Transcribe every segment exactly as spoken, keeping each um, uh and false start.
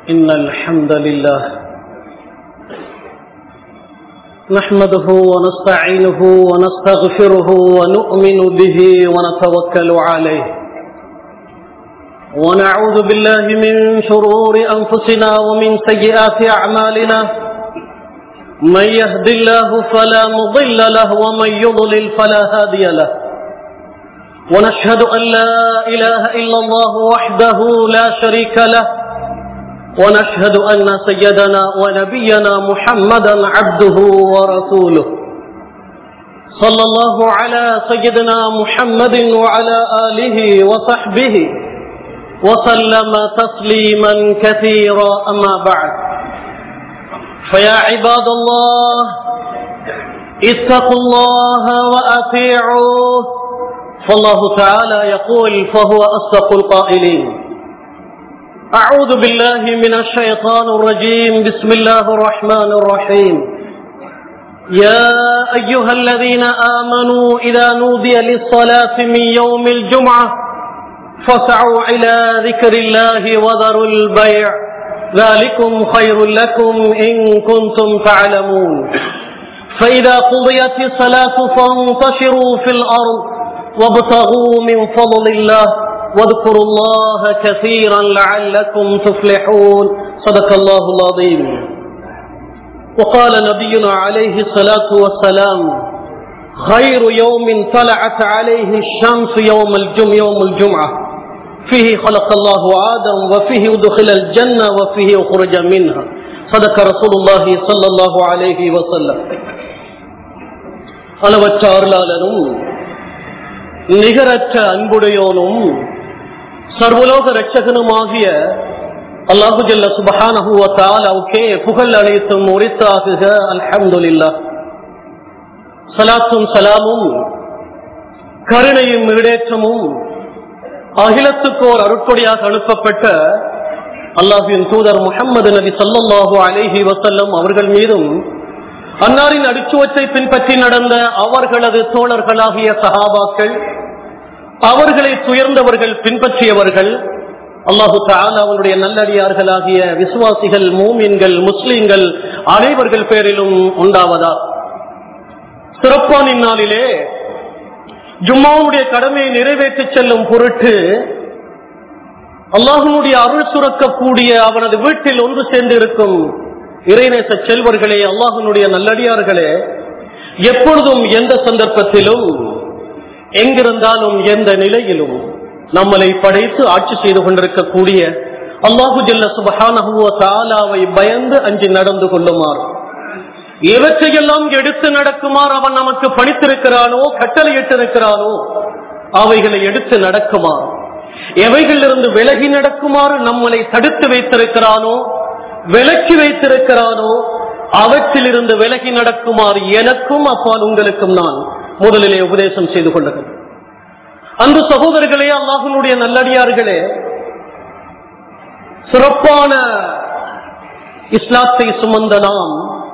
إن الحمد لله نحمده ونستعينه ونستغفره ونؤمن به ونتوكل عليه ونعوذ بالله من شرور أنفسنا ومن سيئات أعمالنا من يهد الله فلا مضل له ومن يضلل فلا هادي له ونشهد أن لا إله إلا الله وحده لا شريك له ونشهد أن سيدنا ونبينا محمدا عبده ورسوله صلى الله على سيدنا محمد وعلى آله وصحبه وسلم تسليما كثيرا أما بعد فيا عباد الله اتقوا الله وأطيعوه فالله تعالى يقول فهو أصدق القائلين أعوذ بالله من الشيطان الرجيم بسم الله الرحمن الرحيم يا أيها الذين آمنوا إذا نودي للصلاة من يوم الجمعة فاسعوا إلى ذكر الله وذروا البيع ذلكم خير لكم إن كنتم تعلمون فإذا قضيت الصلاة فانتشروا في الأرض وابتغوا من فضل الله واذكروا الله كثيرا لعلكم تفلحون صدق الله العظيم. وقال نبينا عليه الصلاة والسلام خير يوم طلعت عليه الشمس يوم الجمعة يوم الجمعة فيه خلق الله آدم وفيه أدخل الجنة وفيه أخرج منها صدق رسول الله صلى الله عليه وسلم. அளவற்ற அருளாளனும் நிகரற்ற அன்புடையோனும் சர்வலோக இரட்சகனுமாகிய அல்லாஹு ஜல்ல சுப்ஹானஹு வ தஆலாவுக்கே புகழ் அனைத்தும் உரித்தாகுக. அல்ஹம்துலில்லாஹ். ஸலாத்தும் ஸலாமும் கருணையும் ஈடேற்றமும் அகிலத்துக்கோர் அருட்கொடையாக அனுப்பப்பட்ட அல்லாஹ்வின் தூதர் முஹம்மது நபி ஸல்லல்லாஹு அலைஹி வஸல்லம் அவர்கள் மீதும் அன்னாரின் அடிச்சுவற்றை பின்பற்றி நடந்த அவர்களது தோழர்களாகிய சஹாபாக்கள், அவர்களை துயர்ந்தவர்கள் பின்பற்றியவர்கள், அல்லாஹு தஆலா அவனுடைய நல்லடியார்களாகிய விசுவாசிகள், மூமின்கள், முஸ்லிம்கள் அனைவர்கள் பேரிலும் உண்டாவதா. சிறப்பான இந்நாளிலே ஜும்மாவுடைய கடமையை நிறைவேற்றி செல்லும் பொருட்டு அல்லாஹ்வுடைய அருள் சுரக்கக்கூடிய அவனது வீட்டில் ஒன்று சேர்ந்து இருக்கும் இறைநேச செல்வர்களே, அல்லாஹ்வுடைய நல்லடியார்களே, எப்பொழுதும் எந்த சந்தர்ப்பத்திலும் எங்கிருந்தாலும் எந்த நிலையிலும் நம்மளை படைத்து ஆட்சி செய்து கொண்டிருக்கக்கூடிய அல்லாஹு ஜல்ல சுப்ஹானஹு வ தஆலாவை பயந்து அஞ்சி நடந்து கொள்ளுமாறு, எவற்றையெல்லாம் எடுத்து நடக்குமாறு அவன் நமக்கு பணித்திருக்கிறானோ, கட்டளையிட்டிருக்கிறானோ அவைகளை எடுத்து நடக்குமாறு, எவைகளிலிருந்து விலகி நடக்குமாறு நம்மளை தடுத்து வைத்திருக்கிறானோ, விலக்கி வைத்திருக்கிறானோ அவற்றிலிருந்து விலகி நடக்குமாறு எனக்கும் அப்பால் உங்களுக்கும் நான் முதலிலே உபதேசம் செய்து கொள்ளுங்கள். அன்பு சகோதரர்களே, அல்லாஹ்வுடைய நல்லடியார்களே, சிறப்பான இஸ்லாத்தை சுமந்த நாம்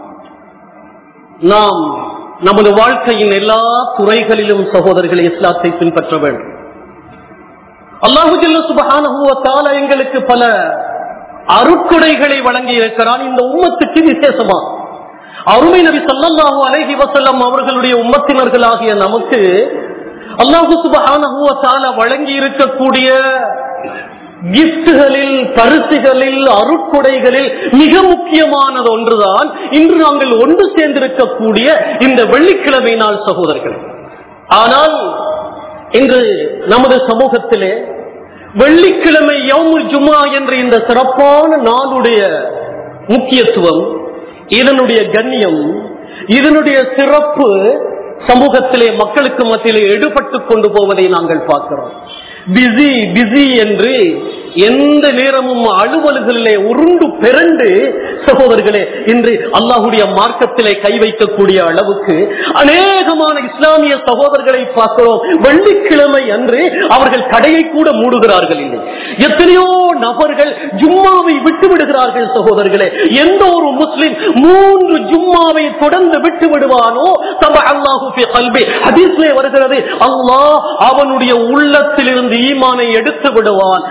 நாம் நமது வாழ்க்கையின் எல்லா துறைகளிலும் சகோதரர்களை இஸ்லாத்தை பின்பற்ற வேண்டும். அல்லாஹு ஜல்ல சுப்ஹானஹு வ தஆலா எங்களுக்கு பல அருட்கொடைகளை வழங்கி இருக்கிறான். இந்த உம்மத்துக்கு விசேஷமா அருமை நபி ஸல்லல்லாஹு அலைஹி வஸல்லம் அவர்களுடைய உம்மத்தினர்களாகிய நமக்கு அல்லாஹு சுப்ஹானஹு வ தஆலா வழங்கி இருக்கக்கூடிய கிஃப்ட்களில், பரிசுகளில், அருட்கொடைகளில் மிக முக்கியமானது ஒன்றுதான் இன்று நாங்கள் ஒன்று சேர்ந்திருக்கக்கூடிய இந்த வெள்ளிக்கிழமை நாள் சகோதரர்கள். ஆனால் இன்று நமது சமூகத்திலே வெள்ளிக்கிழமை யௌமுல் ஜும்ஆ என்ற இந்த சிறப்பான நாளுடைய முக்கியத்துவம், இதனுடைய கண்ணியம், இதனுடைய சிறப்பு சமூகத்திலே மக்களுக்கு மத்தியிலே எடுபட்டு கொண்டு போவதை நாங்கள் பார்க்கிறோம். பிஸி பிஸி என்று எந்த நேரமும் அலுவல்களிலே உருண்டு பிறண்டு சகோதரர்களே இன்று அல்லாஹ்வுடைய மார்க்கத்திலே கை வைக்கக்கூடிய அளவுக்கு அநேகமான இஸ்லாமிய சகோதரர்களை பார்க்கிறோம். வெள்ளிக்கிழமை அன்று அவர்கள் கடையை கூட மூடுகிறார்கள் இல்லை. எத்தனையோ நபர்கள் ஜும்மாவை விட்டு விடுகிறார்கள் சகோதரர்களே. எந்த ஒரு முஸ்லிம் மூன்று ஜும்மாவை தொடர்ந்து விட்டு விடுவானோ தப அல்லாஹு ஃபீ கல்பி, ஹதீஸ்லே வருகிறது, அல்லாஹ் அவனுடைய உள்ளத்திலிருந்து ஈமானை எடுத்து விடுவான், அவனுடைய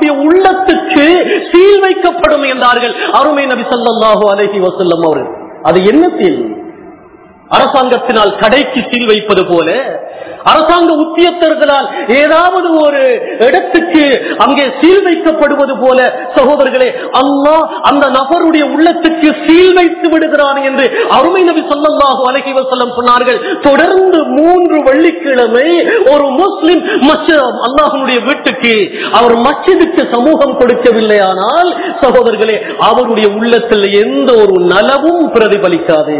அவர்களுடைய உள்ளத்துக்கு சீல் வைக்கப்படும் என்றார்கள் அருமை நபி ஸல்லல்லாஹு அலைஹி வஸல்லம் அவர்கள். அது என்ன சீல்? அரசாங்கத்தினால் கடைக்கு சீல் வைப்பது போல, அரசாங்க உத்தியோகத்தர்களால் ஏதாவது ஒரு இடத்துக்கு அங்கே சீல் வைக்கப்படுவது போல சகோதரர்களே, அல்லாஹ் அந்த நபருடைய உள்ளத்துக்கு சீல் வைத்து விடுகிறான் என்று அருமை நபி ஸல்லல்லாஹு அலைஹி வஸல்லம் சொன்னார்கள். தொடர்ந்து மூன்று வெள்ளிக்கிழமை ஒரு முஸ்லிம் அல்லாஹ்வுடைய வீட்டுக்கு, அவர் மஸ்ஜிதுக்கு சமூகம் கொடுக்கவில்லையானால் சகோதரர்களே, அவருடைய உள்ளத்தில் எந்த ஒரு நலவும் பிரதிபலிக்காது.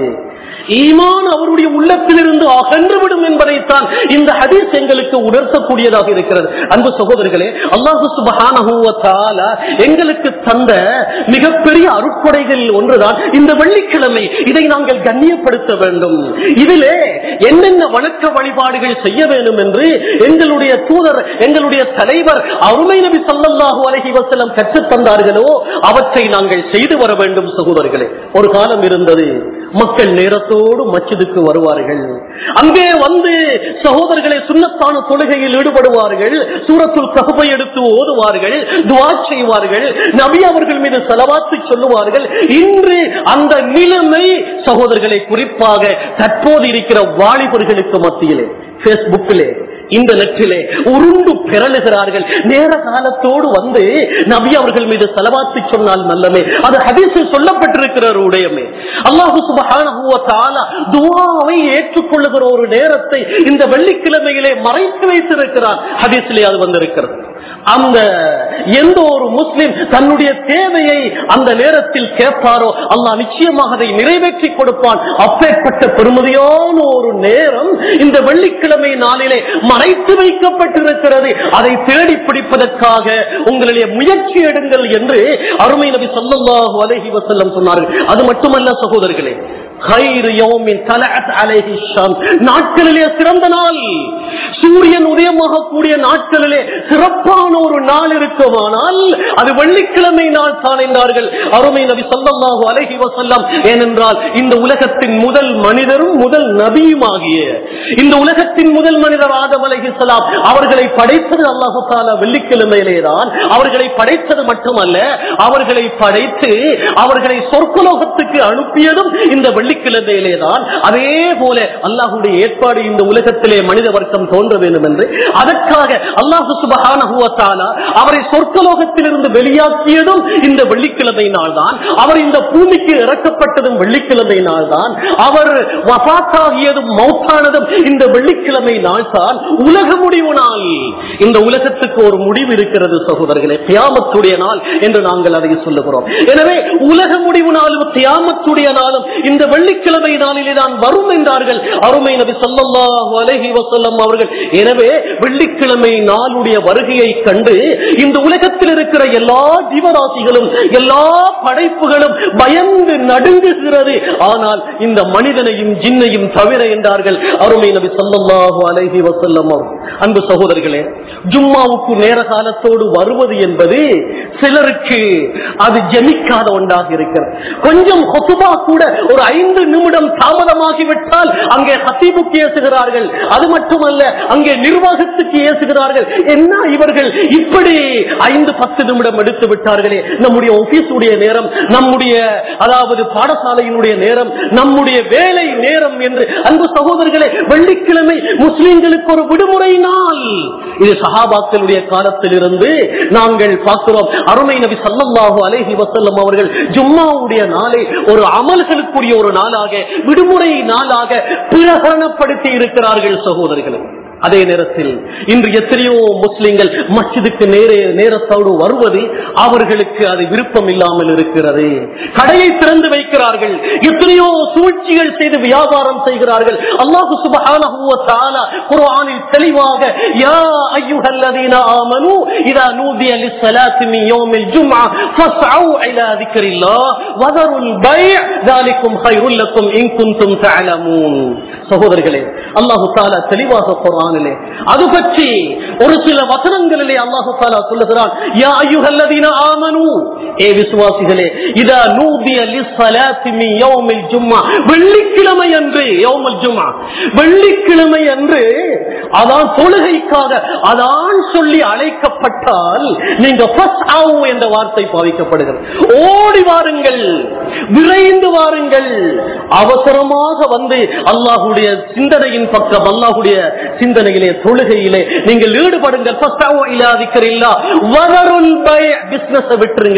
ஈமான் அவருடைய உள்ளத்திலிருந்து அகன்றுவிடும் என்பதைத்தான் இந்த ஹதீஸ் எங்களுக்கு உணர்த்தக்கூடியதாக இருக்கிறது. அன்பு சகோதரர்களே, அல்லாஹ் சுப்ஹானஹு வ தஆலா எங்களுக்கு தந்த மிகப்பெரிய அருட்கொடைகளில் ஒன்றுதான் இந்த வெள்ளிக்கிழமை. இதை நாங்கள் கண்ணியப்படுத்த வேண்டும். இதிலே என்னென்ன வணக்க வழிபாடுகள் செய்ய வேண்டும் என்று எங்களுடைய தூதர், எங்களுடைய தலைவர் அருமை நபி ஸல்லல்லாஹு அலைஹி வஸல்லம் கற்றுத் தந்தார்களோ அவற்றை நாங்கள் செய்து வர வேண்டும். சகோதரர்களே, ஒரு காலம் இருந்தது, மக்கள் நேரத்தோடு மஸ்ஜிதுக்கு வருவார்கள். அங்கே வந்து சகோதரர்களை சுன்னத்தான தொழுகையில் ஈடுபடுவார்கள், சூரத்துல் கஹ்ஃபை எடுத்து ஓதுவார்கள், துஆ செய்வார்கள், நபி அவர்கள் மீது ஸலவாத்து சொல்லுவார்கள். இன்று அந்த நிலைமை சகோதரர்களை குறிப்பாக தற்போது இருக்கிற வாலிபர்களுக்கு மத்தியிலே பேஸ்புக்கிலே இந்த நெற்றிலே உருண்டு பிறழுகிறார்கள். நேர காலத்தோடு வந்து நபி அவர்கள் மீது ஸலவாத்து சொன்னால் நல்லமே. அது ஹதீஸில் சொல்லப்பட்டிருக்கிற ஒரு உடையமே. அல்லாஹ் சுப்ஹானஹு வ தஆலா துஆவை ஏற்றுக்கொள்ளுகிற ஒரு நேரத்தை இந்த வெள்ளிக்கிழமையிலே மறைத்து வைத்திருக்கிறார். ஹதீஸிலே அது வந்திருக்கிறது. அந்த எந்த ஒரு முஸ்லிம் தன்னுடைய தேவையை அந்த நேரத்தில் கேட்பாரோ அல்லாஹ் நிச்சயமாக அதை நிறைவேற்றி கொடுப்பான். அப்பேற்பட்ட பெருமதியான ஒரு நேரம் இந்த வெள்ளிக்கிழமை நாளிலே மறைத்து வைக்கப்பட்டிருக்கிறது. அதை தேடி பிடிப்பதற்காக உங்களுடைய முயற்சி எடுங்கள் என்று அருமை நபி ஸல்லல்லாஹு அலைஹி வஸல்லம் சொன்னார்கள். அது மட்டுமல்ல சகோதரர்களே, நாட்களிலே சிறந்த நாள், சூரியன் உதயமாக கூடிய நாட்களிலே சிறப்பான ஒரு நாள் இருக்குமானால் அது வெள்ளிக்கிழமை நாள் தான் என்றார்கள் அருமை நபி ஸல்லல்லாஹு அலைஹி வஸல்லம். ஏனென்றால் இந்த உலகத்தின் முதல் மனிதரும் முதல் நபியுமாகிய இந்த உலகத்தின் முதல் மனிதர் ஆதம் அலைஹிஸ்ஸலாம் அவர்களை படைத்தது அல்லாஹ் தஆலா வெள்ளிக்கிழமையிலே தான். அவர்களை படைத்தது மட்டுமல்ல, அவர்களை படைத்து அவர்களை சொர்க்கலோகத்துக்கு அனுப்பியதும் இந்த வெள்ளிக்கிழமையிலே தான். அதே போல அல்லாஹ்வுடைய ஏற்பாடு இந்த உலகத்திலே மனித வர்க்கம் தோன்ற வேண்டும் என்று அதற்காக அல்லாஹ் சுப்ஹானஹு வ தஆலா அவரை சொர்க்கலோகத்திலிருந்து வெளியாக்கியதும் இந்த வெள்ளிக்கிழமை நாள் தான். அவர் இந்த பூமிக்கு இறக்கப்பட்டதும் வெள்ளிக்கிழமை நாள் தான். அவர் வஃபாத்தாகியதும் மௌத்தானதும் இந்த வெள்ளிக்கிழமை நாள் தான். உலக முடிவு நாள். இந்த உலகத்துக்கு ஒரு முடிவு இருக்கிறது சகோதரர்களே, கியாமத்துடைய நாள் என்று நாங்கள் அதை சொல்லுகிறோம். எனவே உலக முடிவு நாளும் கியாமத்துடைய நாளும் இந்த வெள்ளிக்கிழமை நாளிலே தான் வரும் என்றார்கள் அருமை நபி ஸல்லல்லாஹு அலைஹி வஸல்லம் அவர்கள். எனவே வெள்ளிக்கிழமை நாளுடைய வருகையை கண்டு இந்த உலகத்தில் இருக்கிற எல்லா ஜீவராசிகளும் எல்லா படைப்புகளும் பயந்து நடுங்குகிறது. ஆனால் இந்த மனிதனையும் ஜின்னையும் தவிர என்றார்கள் அருமை நபி ஸல்லல்லாஹு அலைஹி வஸல்லம் அவர்கள். அன்பு சகோதரர்களே, ஜும்மாவுக்கு நேர காலத்தோடு வருவது என்பது சிலருக்கு அது ஜெமிக்காத ஒன்றாக இருக்கிறது. கொஞ்சம் ஹுத்பா கூட ஒரு ஐந்து நிமிடம் தாமதமாகிவிட்டால் அங்கே ஹத்தீபுக்கு ஏசுகிறார்கள். அது மட்டுமல்ல, அங்கே நிர்வாகத்துக்கு ஏசுகிறார்கள். என்ன இவர்கள் இப்படி ஐந்து பத்து நிமிடம் எடுத்து விட்டார்களே, நம்முடைய ஆபீஸுடைய நேரம், நம்முடைய அதாவது பாடசாலையினுடைய நேரம், நம்முடைய வேலை நேரம் என்று. அன்பு சகோதரர்களே, வெள்ளிக்கிழமை முஸ்லிம்களுக்கு ஒரு விடுமுறை நாள். இது சஹாபாக்களுடைய காலத்தில் இருந்து நாங்கள் பார்க்கிறோம். அருமை நபி ஸல்லல்லாஹு அலைஹி வஸல்லம் அவர்கள் ஜும்மாவுடைய நாளை ஒரு அமல்களுக்குரிய ஒரு நாளாக, விடுமுறை நாளாக பிரகடனப்படுத்தி இருக்கிறார்கள் சகோதரர்களே. அதே நேரத்தில் இன்று எத்தனையோ முஸ்லிம்கள் மஸ்ஜிதுக்கு நேரே நேரத்தோடு வருவது அவர்களுக்கு அது விருப்பம் இல்லாமல் இருக்கிறது. கடையை திறந்து வைக்கிறார்கள், எத்தனையோ சூழ்ச்சிகள் செய்து வியாபாரம் செய்கிறார்கள். அல்லாஹ் சுப்ஹானஹு வ தஆலா குர்ஆனில் தெளிவாக யா அய்யுஹல்லதீன ஆமனூ இதா நூதிய லிஸ்ஸலாத்தி மின் யௌமில் ஜும்ஆ ஃபஸ்அூ இலா ذிக்ரில்லாஹ் வதருல் பைஅ ذلكم خير لكم إن كنتم تعلمون. சகோதரர்களே, அல்லாஹ் தஆலா தெளிவாக குர்ஆன் குர்ஆனிலே. அது பற்றி ஒரு சில வசனங்களிலே அல்லாஹ் தஆலா சொல்லுகிறான், யா அய்யுஹல்லதீன ஆமனூ, ஏ விசுவாசிகளே, இதா நூதிய லிஸ்ஸலாத்தி மின் யௌமில் ஜும்ஆ, வெள்ளிக்கிழமை அன்று, யௌமுல் ஜும்ஆ, வெள்ளிக்கிழமை அன்று அதான் தொழுகைக்காக அதான் சொல்லி அழைக்கப்பட்டால் நீங்க ஃபஸ்அவு என்ற வார்த்தை பாவிக்கப்படுகிறது. ஓடி வாருங்கள், விரைந்து வாருங்கள், அவசரமாக வந்து அல்லாஹ்வுடைய சிந்தனையின் பக்கம், அல்லாஹ்வுடைய சிந்தனையிலே, தொழுகையிலே நீங்கள் ஈடுபடுங்கள். ஃபஸ்அவு இலா திக்ரில்லாஹ் வதருல் பை', பிசினஸ் விட்டுருங்க,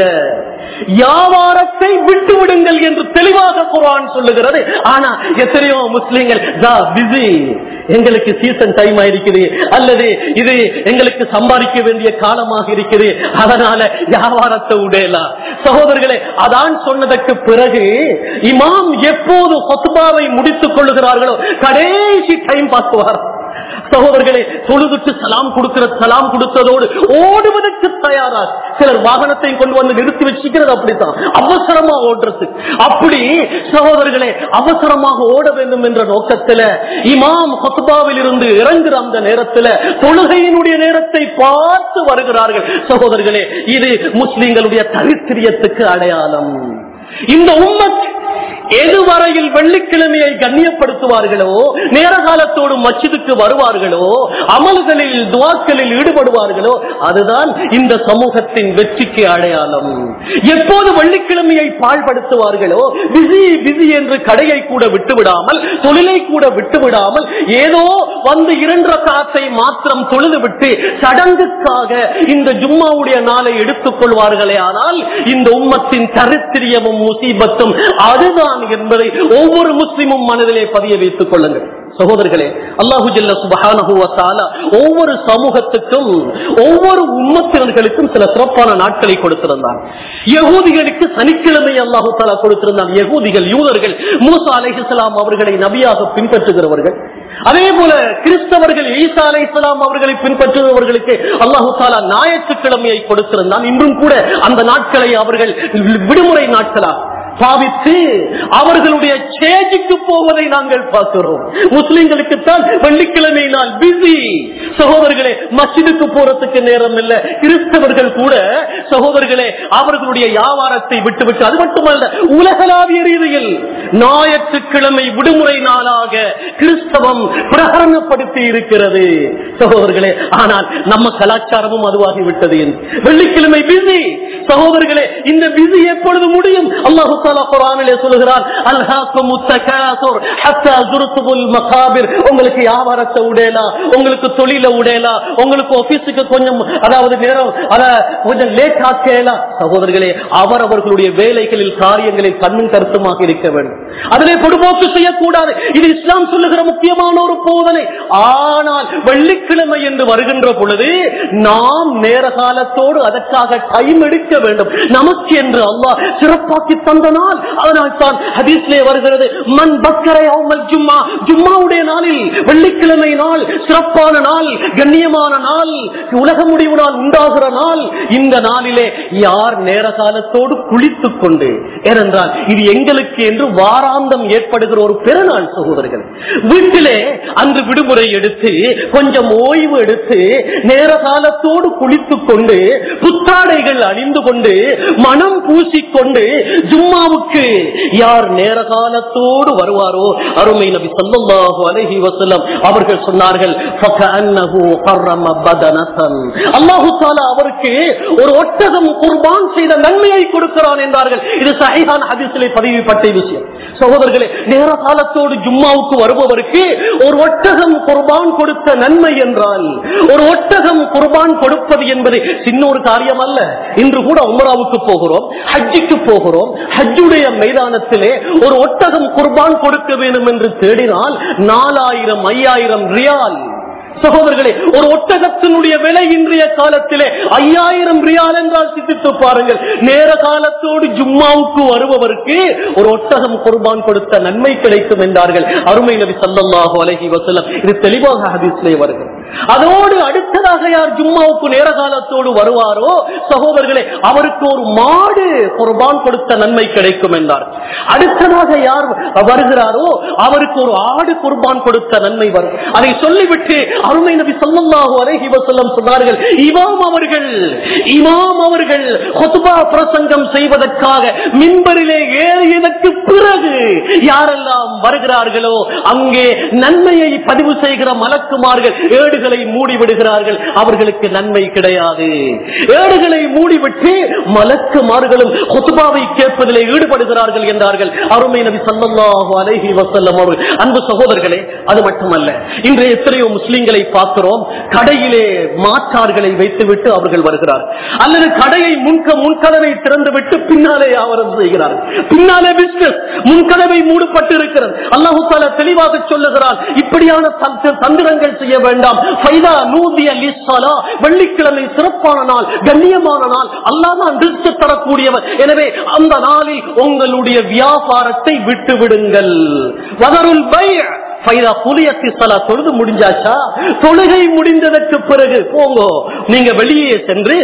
வியாபாரத்தை விட்டு விடுங்கள் என்று தெளிவாக குர்ஆன் சொல்லுகிறது. ஆனா எத்தனையோ முஸ்லிம்கள் பிஸி, எங்களுக்கு சீசன் டைம் ஆயிருக்குது, அல்லது இது எங்களுக்கு சம்பாதிக்க வேண்டிய காலமாக இருக்குது, அதனால வியாபாரத்தை விடலாம். சகோதரர்களே, அதான் சொன்னதற்கு பிறகு இமாம் எப்போது ஹுத்பாவை முடித்துக் கொள்ளுகிறார்களோ கடைசி டைம் பார்க்குவார். சகோதரர்களே, தொழுதுட்டு சலாம் கொடுக்கிற சலாம் கொடுத்ததோடு ஓடுவதற்கு தயாராக சிலர் வாகனத்தை கொண்டு வந்து நிறுத்தி வச்சுக்கிறது. அப்படித்தான் அவசரமா ஓடுறது. அப்படி சகோதரர்களே, அவசரமாக ஓட வேண்டும் என்ற நோக்கத்தில் இமாம் ஹுத்பாவில் இருந்து இறங்குற அந்த நேரத்தில் தொழுகையினுடைய நேரத்தை பார்த்து வருகிறார்கள். சகோதரர்களே, இது முஸ்லிம்களுடைய தரித்திரியத்துக்கு அடையாளம். இந்த உம்மத் எதுவரையில் வெள்ளிக்கிழமையை கண்ணியப்படுத்துவார்களோ, நேர காலத்தோடு மஸ்ஜிதுக்கு வருவார்களோ, அமல்களில் துஆக்களில் ஈடுபடுவார்களோ, அதுதான் இந்த சமூகத்தின் வெற்றிக்கு அடையாளம். எப்போது வெள்ளிக்கிழமையை பாழ்படுத்துவார்களோ, பிஸி பிஸி என்று கடையை கூட விட்டுவிடாமல், தொழிலை கூட விட்டுவிடாமல், ஏதோ வந்து இரண்டு ரக்காத்தை மாத்திரம் தொழுது விட்டு சடங்குக்காக இந்த ஜும்மாவுடைய நாளை எடுத்துக் கொள்வார்களே, ஆனால் இந்த உம்மத்தின் தரித்திரியமும் முசீபத்தும் அதுதான் என்பதை ஒவ்வொரு முஸ்லிமும் மனதிலே பதிய வைத்துக் கொள்ளுங்கள். சகோதரர்களே, அல்லாஹு ஜல்ல சுப்ஹானஹு வ தஆலா ஒவ்வொரு சமூகத்துக்கும் ஒவ்வொரு உம்மத்தினர்களுக்கும் சில சிறப்பான நாட்களை கொடுத்திருந்தான். யகூதிகளுக்கு சனிக்கிழமை அல்லாஹு தஆலா கொடுத்திருந்தான். யகூதிகள், யூதர்கள் மூசா அலைஹிஸ்ஸலாம் அவர்களை நபியாக பின்பற்றுகிறவர்கள். அதே போல கிறிஸ்தவர்கள் ஈசா அலைஹிஸ்ஸலாம் அவர்களை பின்பற்றுபவர்களுக்கு அல்லாஹு தஆலா ஞாயிற்றுக்கிழமையை கொடுத்திருந்தான். இன்றும் கூட அந்த நாட்களை அவர்கள் விடுமுறை நாட்களாக பாவித்து அவர்களுடைய சேஜுக்கு போவதை நாங்கள் பார்க்கிறோம். முஸ்லிம்களுக்கு தான் வெள்ளிக்கிழமை நாள் பிஸி. சகோதரர்களே, மஸ்ஜிதுக்கு போறதுக்கு நேரம் இல்லை. கிறிஸ்தவர்கள் கூட சகோதரர்களே அவர்களுடைய வியாபாரத்தை விட்டுவிட்டு, அது மட்டுமல்ல, உலகளாவிய ரீதியில் ஞாயிற்றுக்கிழமை விடுமுறை நாளாக கிறிஸ்தவம் பிரகடனப்படுத்தி இருக்கிறது. சகோதரர்களே, ஆனால் நம்ம கலாச்சாரமும் அதுவாகிவிட்டது. வெள்ளிக்கிழமை பிஸி. சகோதரர்களே, இந்த பிஸி எப்பொழுது முடியும்? அல்லாஹ் குர்ஆனிலே சொல்கிறார், அல்ஹாக்குமுத் தகாசுர் ஹத்தா ஜுர்துல் மகாபிர். உங்களுக்கு வியாபாரத்தை உடையலாம், உங்களுக்கு தொழில உடையலாம், உங்களுக்கு ஆபீஸுக்கு கொஞ்சம் அதாவது நேரம் அத கொஞ்சம் லேட் ஆக்கலாம். சகோதரர்களே, அவர் அவர்களுடைய வேலைகளில் காரியங்களில் கண்ணும் கருத்துமாக இருக்க வேண்டும். அதிலே பொடுபோக்கு செய்யக்கூடாது. இது இஸ்லாம் சொல்லுகிற முக்கியமான ஒரு போதனை. ஆனால் வெள்ளிக்கிழமை என்று வருகின்ற பொழுது நாம் நேர காலத்தோடு அதற்காக டைம் எடுக்க வேண்டும். நமக்கு என்று அல்லாஹ் சிறப்பாக்கி தந்த நாள். அதனால் தான் ஹதீஸ்லே வருகிறது, மன் பக்கர யௌமல் ஜும்மா, ஜும்மாவுடைய நாளில், வெள்ளிக்கிழமை நாள் சிறப்பான நாள், கண்ணியமான நாள், உலக முடிவு நாள் உண்டாகிற நாள். இந்த நாளிலே யார் நேர காலத்தோடு குளித்துக் கொண்டு, ஏனென்றால் இது எங்களுக்கு என்று வாராந்தம் ஏற்படுகிற ஒரு பெருநாள். சகோதரர்கள், வீட்டிலே அன்று விடுமுறை எடுத்து கொஞ்சம் ஓய்வு எடுத்து நேர காலத்தோடு குளித்துக் கொண்டு புத்தாடைகள் அணிந்து கொண்டு மனம் பூசிக்கொண்டு ஜும்மாவுக்கு யார் நேர காலத்தோடு வருவாரோ, அருமை நபி ஸல்லல்லாஹு அலைஹி வஸல்லம் அவர்கள் சொன்னார்கள், ஃபகஅன்னஹு கர்ரம பதனதன், அல்லாஹ் தஆலா அவருக்கு ஒரு ஒட்டகம் குர்பான் செய்த நன்மையை கொடுக்கிறான் என்றார்கள். இது ஸஹீஹான ஹதீஸிலே பதிவுபட்ட விஷயம். சகோதரர்களே, நேர காலத்தோடு ஜும்மாவுக்கு வருபவருக்கு ஒரு ஒட்டகம் குர்பான் கொடுத்த நன்மை என்றால், ஒரு ஒட்டகம் குர்பான் கொடுப்பது என்பது சின்ன ஒரு காரியம் அல்ல. இன்று கூட உம்ராவுக்கு போகிறோம், ஹஜ்ஜுக்கு போகிறோம். ஹஜ்ஜுடைய மைதானத்திலே ஒரு ஒட்டகம் குர்பான் கொடுக்க வேண்டும் என்று தேடினால் நாலாயிரம் ஐயாயிரம் ரியால். சகோதரர்களே, ஒரு ஒட்டகத்தினுடைய விலை இன்றைய காலத்திலே ஐயாயிரம் ரியால் என்றால் சிந்தித்து பாருங்கள். நேர காலத்தோடு ஜும்மாவுக்கு வருபவருக்கு ஒரு ஒட்டகம் குர்பான் கொடுத்த நன்மை கிடைக்கும் என்றார்கள் அருமை நபி ஸல்லல்லாஹு அலைஹி வஸல்லம். இது தெளிவாக ஹதீஸிலே வருகிறது. அதோடு அடுத்ததாக யார் ஜும்மாவுக்கு நேர காலத்தோடு வருவாரோ, சகோதரர்களே, அவருக்கு ஒரு மாடு குர்பான் கொடுத்த நன்மை கிடைக்கும் என்றார். அடுத்ததாக யார் வருகிறாரோ அவருக்கு ஒரு ஆடு குர்பான் கொடுத்த நன்மை வரும். அதை சொல்லிவிட்டு அருமை நபி ஸல்லல்லாஹு அலைஹி வஸல்லம் சொன்னார்கள், இமாம் அவர்கள் இமாம் அவர்கள் குத்பா பிரசங்கம் செய்வதற்காக மிம்பரிலே ஏறியதற்கு பிறகு யாரெல்லாம் வருகிறார்களோ அங்கே நன்மையை பதிவு செய்கிற மலக்குமார்கள் ஏடுகளை மூடிவிடுகிறார்கள். அவர்களுக்கு நன்மை கிடையாது. ஏடுகளை மூடிவிட்டு மலக்குமார்களும் குத்பாவை கேட்பதிலே ஈடுபடுகிறார்கள் என்றார்கள் அருமை நபி ஸல்லல்லாஹு அலைஹி வஸல்லம் அவர்கள். அன்பு சகோதரர்களே, அது மட்டுமல்ல, இன்றைய எத்தனையோ முஸ்லிம்களை பார்க்கிறோம், கடையிலே மாற்றார்களை வைத்துவிட்டு அவர்கள் வருகிறார், அல்லது கடையை முன்க முன்கதவை திறந்து விட்டு பின்னாலே வியாபாரம் செய்கிறார், பின்னாலே பிசினஸ், முன்கதவை மூடப்பட்டு இருக்கிறது. அல்லாஹ் தஆலா தெளிவாக சொல்லுகிறார், இப்படியான தந்திரங்கள் செய்ய வேண்டாம். ஃபைதா நூதிய லிஸ்ஸலா, வெள்ளிக்கிழமை சிறப்பான நாள், கண்ணியமான நாள், அல்லாஹ் தான் ரிஸ்க் தரக்கூடியவர். எனவே அந்த நாளில் உங்களுடைய வியாபாரத்தை விட்டு விடுங்கள். வதருல் பை' தொழுது முடிஞ்சாச்சா, தொழுகை முடிந்ததற்கு பிறகு போங்க, நீங்க வெளியே சென்று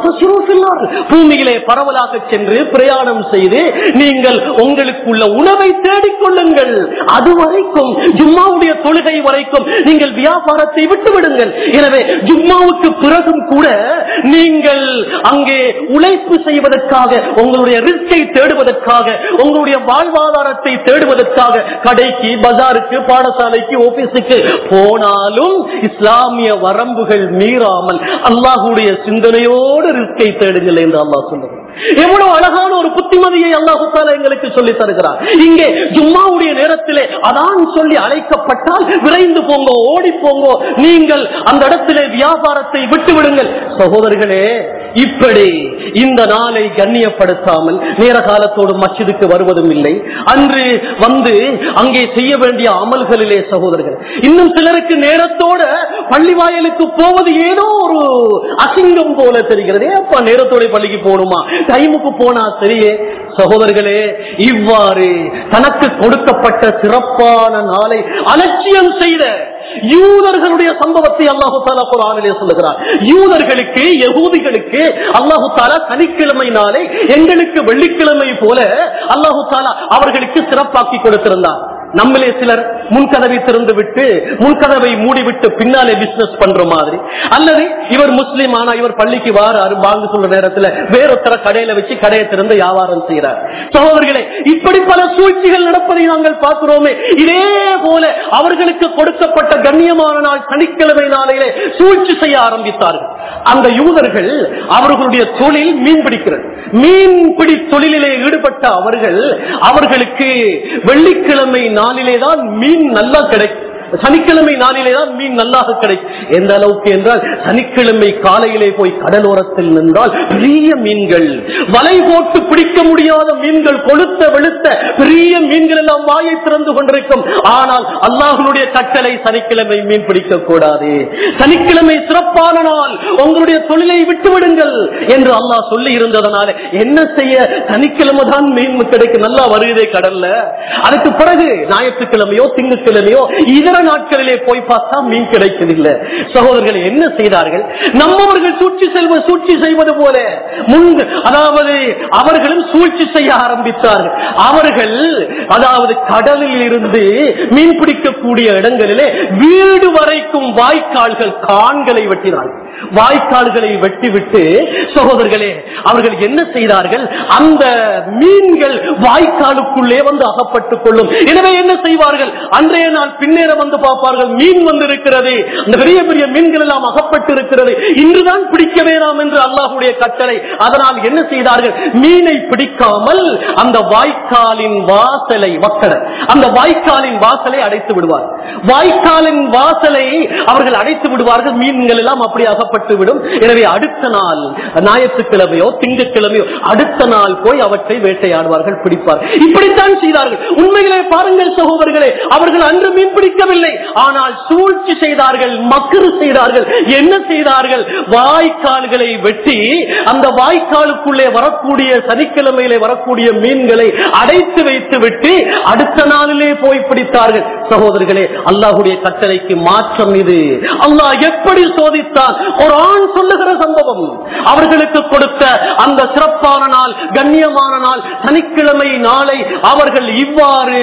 பூமியிலே பரவலாக சென்று பிரயாணம் செய்து நீங்கள் உங்களுக்குள்ள உணவை தேடிக்கொள்ளுங்கள். அதுவரைக்கும் ஜும்மாவுடைய தொழுகை வரைக்கும் நீங்கள் வியாபாரத்தை விட்டுவிடுங்கள். எனவே ஜும்மாவுக்கு பிறகும் கூட நீங்கள் அங்கே உழைப்பு செய்வதற்காக, உங்களுடைய ரிஸ்கை தேடுவதற்காக, உங்களுடைய வாழ்வாதாரத்தை தேடுவதற்காக கடைக்கு, பஜாருக்கு, பாடசாலைக்கு, ஆபீஸுக்கு போனாலும் இஸ்லாமிய வரம்புகள் மீறாமல் அல்லாஹ்வுடைய சிந்தனையோடு ரிஸ்கை தேடுங்கள் என்று அல்லாஹ் சொல்லுகிறார். எவ்வளவு அழகான ஒரு புத்திமதியை அல்லாஹ் தஆலா எங்களுக்கு சொல்லி தருகிறார். இங்கே ஜும்மாவுடைய நேரத்திலே அதான் சொல்லி அழைக்கப்பட்டால் விரைந்து போங்க, ஓடி போங்க, நீங்கள் அந்த இடத்திலே வியாபாரத்தை விட்டு விடுங்கள். சகோதரர்களே, இப்படி இந்த நாளை கண்ணியப்படுத்தாமல் நேர காலத்தோடு மஸ்ஜிதுக்கு வருவதும் இல்லை, அன்று வந்து அங்கே செய்ய வேண்டிய அமல்களிலே சகோதரர்கள், இன்னும் சிலருக்கு நேரத்தோட பள்ளி வாயிலுக்கு போவது ஏதோ ஒரு அசிங்கம் போல தெரிகிறது. அப்பா நேரத்தோட பள்ளிக்கு போகணுமா, டைமுக்கு போனா சரியே. சகோதரர்களே, இவ்வாறு தனக்கு கொடுக்கப்பட்ட சிறப்பான நாளை அலட்சியம் செய்த யூதர்களுடைய சம்பவத்தை அல்லாஹு தஆலா குர்ஆனிலே சொல்லுகிறார். யூதர்களுக்கு, யகூதிகளுக்கு அல்லாஹு தஆலா சனிக்கிழமை நாளை எங்களுக்கு வெள்ளிக்கிழமை போல அல்லாஹு தஆலா அவர்களுக்கு சிறப்பாக்கி கொடுத்திருந்தார். நம்மளே சிலர் முன்கதவை திறந்து விட்டு முன்கதவை மூடிவிட்டு பின்னாலே பிசினஸ் பண்ற மாதிரி, அல்லது இவர் முஸ்லீம் ஆனா இவர் பள்ளிக்கு வாராரு, பாங்கு சொல்ற நேரத்துல வேறொத்தர கடையில வச்சு கடையை திறந்து வியாபாரம் செய்யறார். சகோதரர்களே, இப்படி பல சூழ்ச்சிகள் நடப்பதை நாங்கள் பார்க்கிறோமே. இதே போல அவர்களுக்கு கொடுக்கப்பட்ட கண்ணியமான நாள் சனிக்கிழமை நாளையிலே சூழ்ச்சி செய்ய ஆரம்பித்தார்கள். அந்த யூதர்கள் அவர்களுடைய தொழில் மீன் பிடிக்கிறது. மீன்பிடி தொழிலிலே ஈடுபட்ட அவர்கள், அவர்களுக்கு வெள்ளிக்கிழமை நாளிலேதான் மீன் நல்லா கிடைக்கும், சனிக்கிழமை நாளிலேதான் மீன் நல்லாக கிடைக்கும். எந்த அளவுக்கு என்றால், சனிக்கிழமை காலையிலே போய் கடலோரத்தில் நின்றால் பெரிய மீன்கள், வலை போட்டு பிடிக்க முடியாத மீன்கள், கொளுத்த வெளுத்த பெரிய மீன்கள் எல்லாம் வாயை திறந்து கொண்டிருக்கும். ஆனால் அல்லாஹ்வுடைய கட்டளை சனிக்கிழமை மீன் பிடிக்க கூடாது, சனிக்கிழமை சிறப்பான நாள், உங்களுடைய தொழிலை விட்டுவிடுங்கள் என்று அல்லாஹ் சொல்லி இருந்ததனால என்ன செய்ய, சனிக்கிழமை தான் மீன் கிடைக்கும், நல்லா வருகிறதே கடல்ல. அதுக்கு பிறகு ஞாயிற்றுக்கிழமையோ திங்கட்கிழமையோ இதர நாட்களிலே போய் பார்த்தா மீன் கிடைக்கவில்லை. சகோதரர்கள் என்ன செய்தார்கள், நம்மவர்கள் சூழ்ச்சி செல்வ சூழ்ச்சி செய்வது போல முன், அதாவது அவர்களும் சூழ்ச்சி செய்ய ஆரம்பித்தார்கள். அவர்கள் அதாவது கடலில் இருந்து மீன் பிடிக்கக்கூடிய இடங்களிலே வீடு வரைக்கும் வாய்க்கால்கள், கான்களை வெட்டினார்கள். வாய்க்கால்களை வெட்டிவிட்டு சகோதரர்களே அவர்கள் என்ன செய்தார்கள், அந்த மீன்கள் வாய்க்காலுக்குள்ளே வந்து அகப்பட்டுக் கொள்ளும். எனவே என்ன செய்வார்கள், அன்றைய நாள் பின்னேற வந்து பார்ப்பார்கள், மீன் வந்து இருக்கிறது, அந்த பெரிய பெரிய மீன்கள் எல்லாம் அகப்பட்டு இருக்கிறது, இன்றுதான் பிடிக்க வேண்டாம் என்று அல்லாஹ்வுடைய கட்டளை. அதனால் என்ன செய்தார்கள், மீனை பிடிக்காமல் அந்த வாய்க்காலின் வாசலை வக்கட அந்த வாய்க்காலின் வாசலை அடைத்து விடுவார். வாய்க்காலின் வாசலை அவர்கள் அடைத்து விடுவார்கள், மீன்கள் எல்லாம் அப்படி அகப்பட்டு விடும். எனவே அடுத்த நாள் ஞாயிற்றுக்கிழமையோ திங்கட்கிழமையோ அடுத்த நாள் போய் அவற்றை வேட்டையாடுவார்கள், பிடிப்பார். இப்படித்தான் செய்தார்கள். உண்மையிலே பாருங்கள் சகோதரர்களே, அவர்கள் அன்று மீன் பிடிக்கவில்லை, ஆனால் சூழ்ச்சி செய்தார்கள், மக்ரு செய்தார்கள். என்ன செய்தார்கள், வாய்க்கால்களை வெட்டி அந்த வாய்க்காலுக்குள்ளே வரக்கூடிய சனிக்கிழமையிலே வரக்கூடிய மீன்களை அடைத்து வைத்து விட்டு அடுத்த நாளிலே போய் பிடித்தார்கள். சகோதரர்களே, அல்லாஹ்வுடைய கட்டளைக்கு மாற்றம் இது. அல்லாஹ் எப்படி சோதித்தான்? குர்ஆன் சொல்லுகிற சம்பவம். அவர்களுக்கு கொடுத்த அந்த சிறப்பான நாள், கண்ணியமான நாள், சனிக்கிழமை நாளை அவர்கள் இவ்வாறு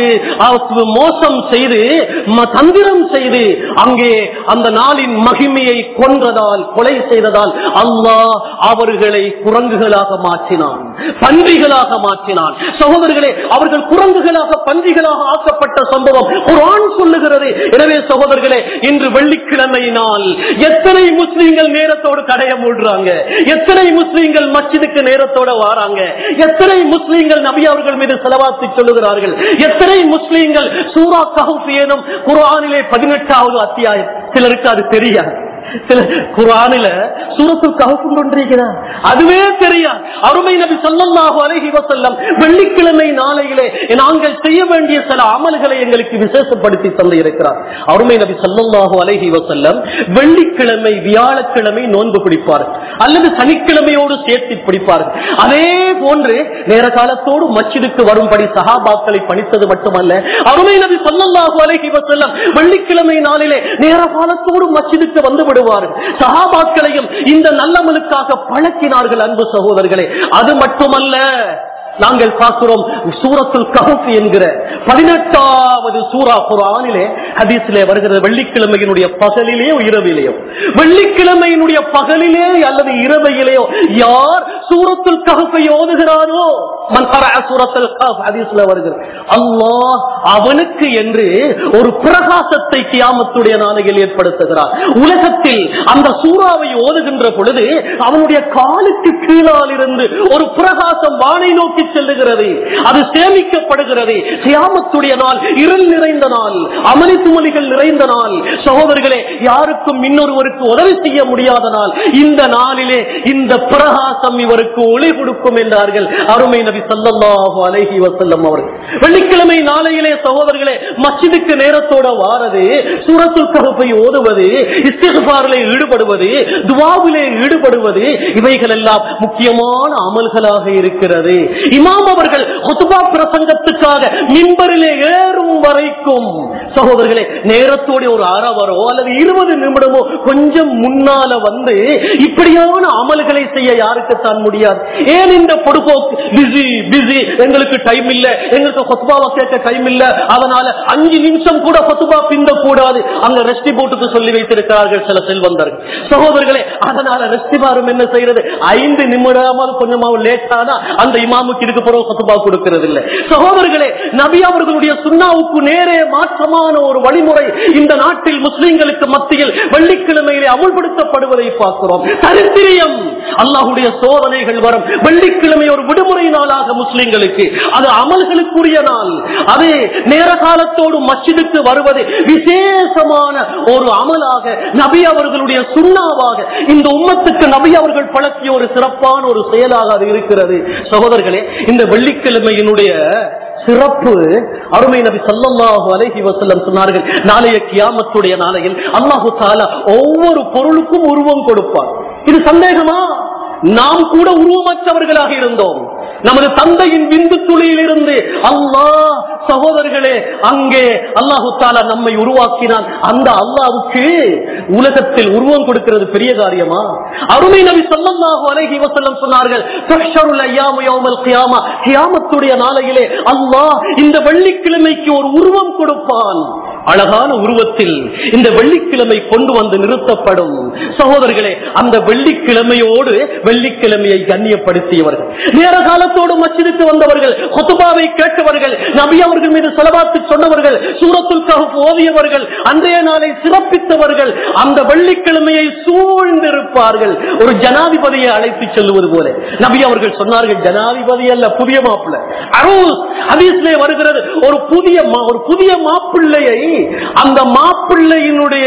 மோசம் செய்து, தந்திரம் செய்து, அங்கே அந்த நாளின் மகிமையை கொன்றதால், கொலை செய்ததால் அல்லாஹ் அவர்களை குரங்குகளாக மாற்றினான், பன்றிகளாக மாற்றினான். சகோதரர்களே, அவர்கள் குரங்குகளாக, பன்றிகளாக ஆக்கப்பட்ட சம்பவம் குர்ஆன் சொல்லுகிறது. எனவே சகோதரர்களே, இன்று வெள்ளிக்கிழமை நாள் எத்தனை முஸ்லிம்கள் நேரத்தோடு கடைய மூடுறாங்க, எத்தனை முஸ்லிம்கள் மஸ்ஜிதுக்கு நேரத்தோட வாராங்க, எத்தனை முஸ்லிம்கள் நபி அவர்கள் மீது ஸலவாத் சொல்லுகிறார்கள், எத்தனை முஸ்லிம்கள் சூரா கஹஃப் எனும் குர்ஆனிலே பதினெட்டாவது அத்தியாயம், சிலருக்கு அது தெரியாது. சில குர்ஆனில சூரத்துல் கஹஃப் ஒன்றிருக்கிறார், அதுவே தெரியாது. அருமை நபி ஸல்லல்லாஹு அலைஹி வஸல்லம் வெள்ளிக்கிழமை நாளையிலே நாங்கள் செய்ய வேண்டிய சில அமல்களை எங்களுக்கு விசேஷப்படுத்தி தந்து இருக்கிறார். அருமை நபி ஸல்லல்லாஹு அலைஹி வஸல்லம் வெள்ளிக்கிழமை, வியாழக்கிழமை நோன்பு பிடிப்பார்கள், அல்லது சனிக்கிழமையோடு சேர்த்து பிடிப்பார்கள். அதே போன்று நேர காலத்தோடு மஸ்ஜிதுக்கு வரும்படி சஹாபாக்களை பணித்தது மட்டுமல்ல, அருமை நபி ஸல்லல்லாஹு அலைஹி வஸல்லம் வெள்ளிக்கிழமை நாளிலே நேர காலத்தோடு மஸ்ஜிதுக்கு வந்து சஹாபாக்களையும் இந்த நல்லமலுக்காக பழக்கினார்கள். அன்பு சகோதரர்களே, அது மட்டுமல்ல, நாங்கள் பார்க்கிறோம் சூரத்துல் கஹஃப் என்கிற பதினெட்டாவது சூரா குர்ஆனிலே ஹதீஸிலே வருகிறது. வெள்ளிக்கிழமையினுடைய பகலிலேயோ இரவிலேயோ, வெள்ளிக்கிழமையினுடைய பகலிலே அல்லது இரவையிலேயோ யார் சூரத்துல் கஹஃபை ஓதுகிறாரோ, மன் கரஅ சூரத்துல் கஹஃப் ஹதீஸ்ல வருகிறது, அல்லாஹ் அவனுக்கு என்று ஒரு பிரகாசத்தை கியாமத்துடைய நாளையில் ஏற்படுத்துகிறார். உலகத்தில் அந்த சூறாவை ஓதுகின்ற பொழுது அவனுடைய காலுக்கு கீழால் இருந்து ஒரு பிரகாசம் வானை நோக்கி செல்லுகிறது, அது சேமிக்கப்படுகிறது. கியாமத்துடைய நாள் இருள் நிறைந்த நாள், அமளி துமளிகள் நிறைந்த நாள். சகோதரர்களே, யாருக்கும் இன்னொருவருக்கு உதவி செய்ய முடியாத நாள். இந்த நாளிலே இந்த பிரகாசம் இவருக்கு ஒளி கொடுக்கும் என்றார்கள் அருமை நபி ஸல்லல்லாஹு அலைஹி வஸல்லம் அவர்கள். வெள்ளிக்கிழமை நாளையிலே சகோதரர்களே, மஸ்ஜிதுக்கு நேரத்தோட வாரது, சூரத்துல் கஹஃபை ஓதுவது, இஸ்திக்ஃபாரிலே ஈடுபடுவது, துஆவிலே ஈடுபடுவது, இவைகள் எல்லாம் முக்கியமான அமல்களாக இருக்கிறது. இமாம் அவர்கள் குத்பா பிரசங்கத்துக்காக மிம்பரிலே ஏறும் வரைக்கும் சகோதரர்களே, நேரத்தோட ஒரு அறவரோ அல்லது இருபது நிமிடமோ கொஞ்சம் முன்னால வந்து இப்படியான அமல்களை செய்ய யாருக்கு தான் முடியாது? ஏன் இந்த பொடுபோக்கு? பிஸி பிஸி, எங்களுக்கு டைம் இல்ல, எங்களுக்கு குத்பாவை கேட்க டைம் இல்ல, அதனால அஞ்சு நிமிஷம் கூட குத்பா பிந்த கூடாது, அங்க ரெஸ்டி போட்டுக்கு சொல்லி வைத்திருக்கிறார்கள் சில செல்வந்தர்கள். சகோதரர்களே, அதனால ரெஸ்டி பாரும் என்ன செய்யறது? ஐந்து நிமிடமாவது கொஞ்சமாவது லேட் ஆனா அந்த இமாமுக்கு இதுக்கு பிறகு குத்பா கொடுக்கிறது இல்லை. சகோதரர்களே, நபி அவர்களுடைய சுன்னாவுக்கு நேரே மாற்றமான ஒரு வழிமுறை இந்த நாட்டில் முஸ்லிம்களுக்கு மத்தியில் வெள்ளிக்கிழமையிலே அமுல்படுத்தப்படுவதை பார்க்கிறோம். தரித்திரியம், அல்லாஹ்வுடைய சோதனைகள் வரும். வெள்ளிக்கிழமை ஒரு விடுமுறை நாளாக முஸ்லிம்களுக்கு, அது அமல்களுக்குரிய நாள். அதே நேர காலத்தோடு மஸ்ஜிதுக்கு வருவது விசேஷமான ஒரு அமலாக, நபி அவர்களுடைய சுன்னாவாக, இந்த உம்மத்துக்கு நபி அவர்கள் பழக்கிய ஒரு சிறப்பான ஒரு செயலாக அது இருக்கிறது. சகோதரர்களே, இந்த வெள்ளிக்கிழமையினுடைய சிறப்பு அருமை நபி ஸல்லல்லாஹு அலைஹி வஸல்லம் சொன்னார்கள், நாளைய கியாமத்துடைய நாளையில் அல்லாஹு தஆலா ஒவ்வொரு பொருளுக்கும் உருவம் கொடுப்பார். இது சந்தேகமா? நாம் கூட உருவமற்றவர்களாக இருந்தோம். நமது தந்தையின் விந்து துளியில் இருந்து அல்லாஹ் சகோதரர்களே அங்கே அல்லாஹு தஆலா நம்மை உருவாக்கினான். அந்த அல்லாஹ்வுக்கு உலகத்தில் உருவம் கொடுக்கிறது பெரிய காரியமா? அருமை நபி ஸல்லல்லாஹு அலைஹி வஸல்லம் சொன்னார்கள், தஹ்ஷருல் அய்யாமு யௌமல் கியாமா, கியாமத்துடைய நாளையிலே அல்லாஹ் இந்த வெள்ளிக்கிழமைக்கு ஒரு உருவம் கொடுப்பான். அழகான உருவத்தில் இந்த வெள்ளிக்கிழமை கொண்டு வந்து நிறுத்தப்படும். சகோதரர்களே, அந்த வெள்ளிக்கிழமையோடு வெள்ளிக்கிழமையை கண்ணியப்படுத்தியவர்கள், நேர காலத்தோடு மஸ்ஜிதுக்கு வந்தவர்கள், குத்பாவை கேட்டவர்கள், நபி அவர்கள் மீது ஸலவாத் சொன்னவர்கள், சூரத்துல் கஹஃப் ஓதியவர்கள், அன்றைய நாளை சிறப்பித்தவர்கள் அந்த வெள்ளிக்கிழமையை சூழ்ந்திருப்பார்கள். ஒரு ஜனாதிபதியை அழைத்து செல்வது போல நபி அவர்கள் சொன்னார்கள், ஜனாதிபதி அல்ல, புதிய மாப்பிள்ளை. அரூஸ் ஹதீஸ்லே வருகிறது, ஒரு புதிய ஒரு புதிய மாப்பிள்ளையை அந்த மாப்பிள்ளையினுடைய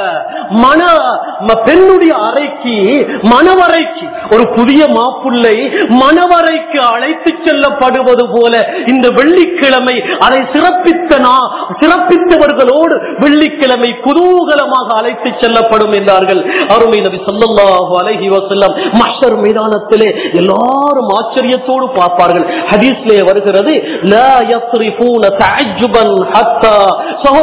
மன பெண்ணுடைய அறைக்கு, மணவரைக்கு, ஒரு புதிய மாப்பிள்ளை மணவரைக்கு அழைத்து செல்லப்படுவது போல இந்த வெள்ளிக்கிழமை அதை சிறப்பித்த சிறப்பித்தவர்களோடு வெள்ளிக்கிழமை குதூகலமாக அழைத்து செல்லப்படும் என்றார்கள் அருமை நபி ஸல்லல்லாஹு அலைஹி வஸல்லம். மஹ்ஷர் மைதானத்திலே எல்லாரும் ஆச்சரியத்தோடு பார்ப்பார்கள். ஹதீஸ்லே வருகிறது, லா யஸ்ரிஃபூன தஅஜ்ஜுபன் ஹத்தா, சகோதரர்களே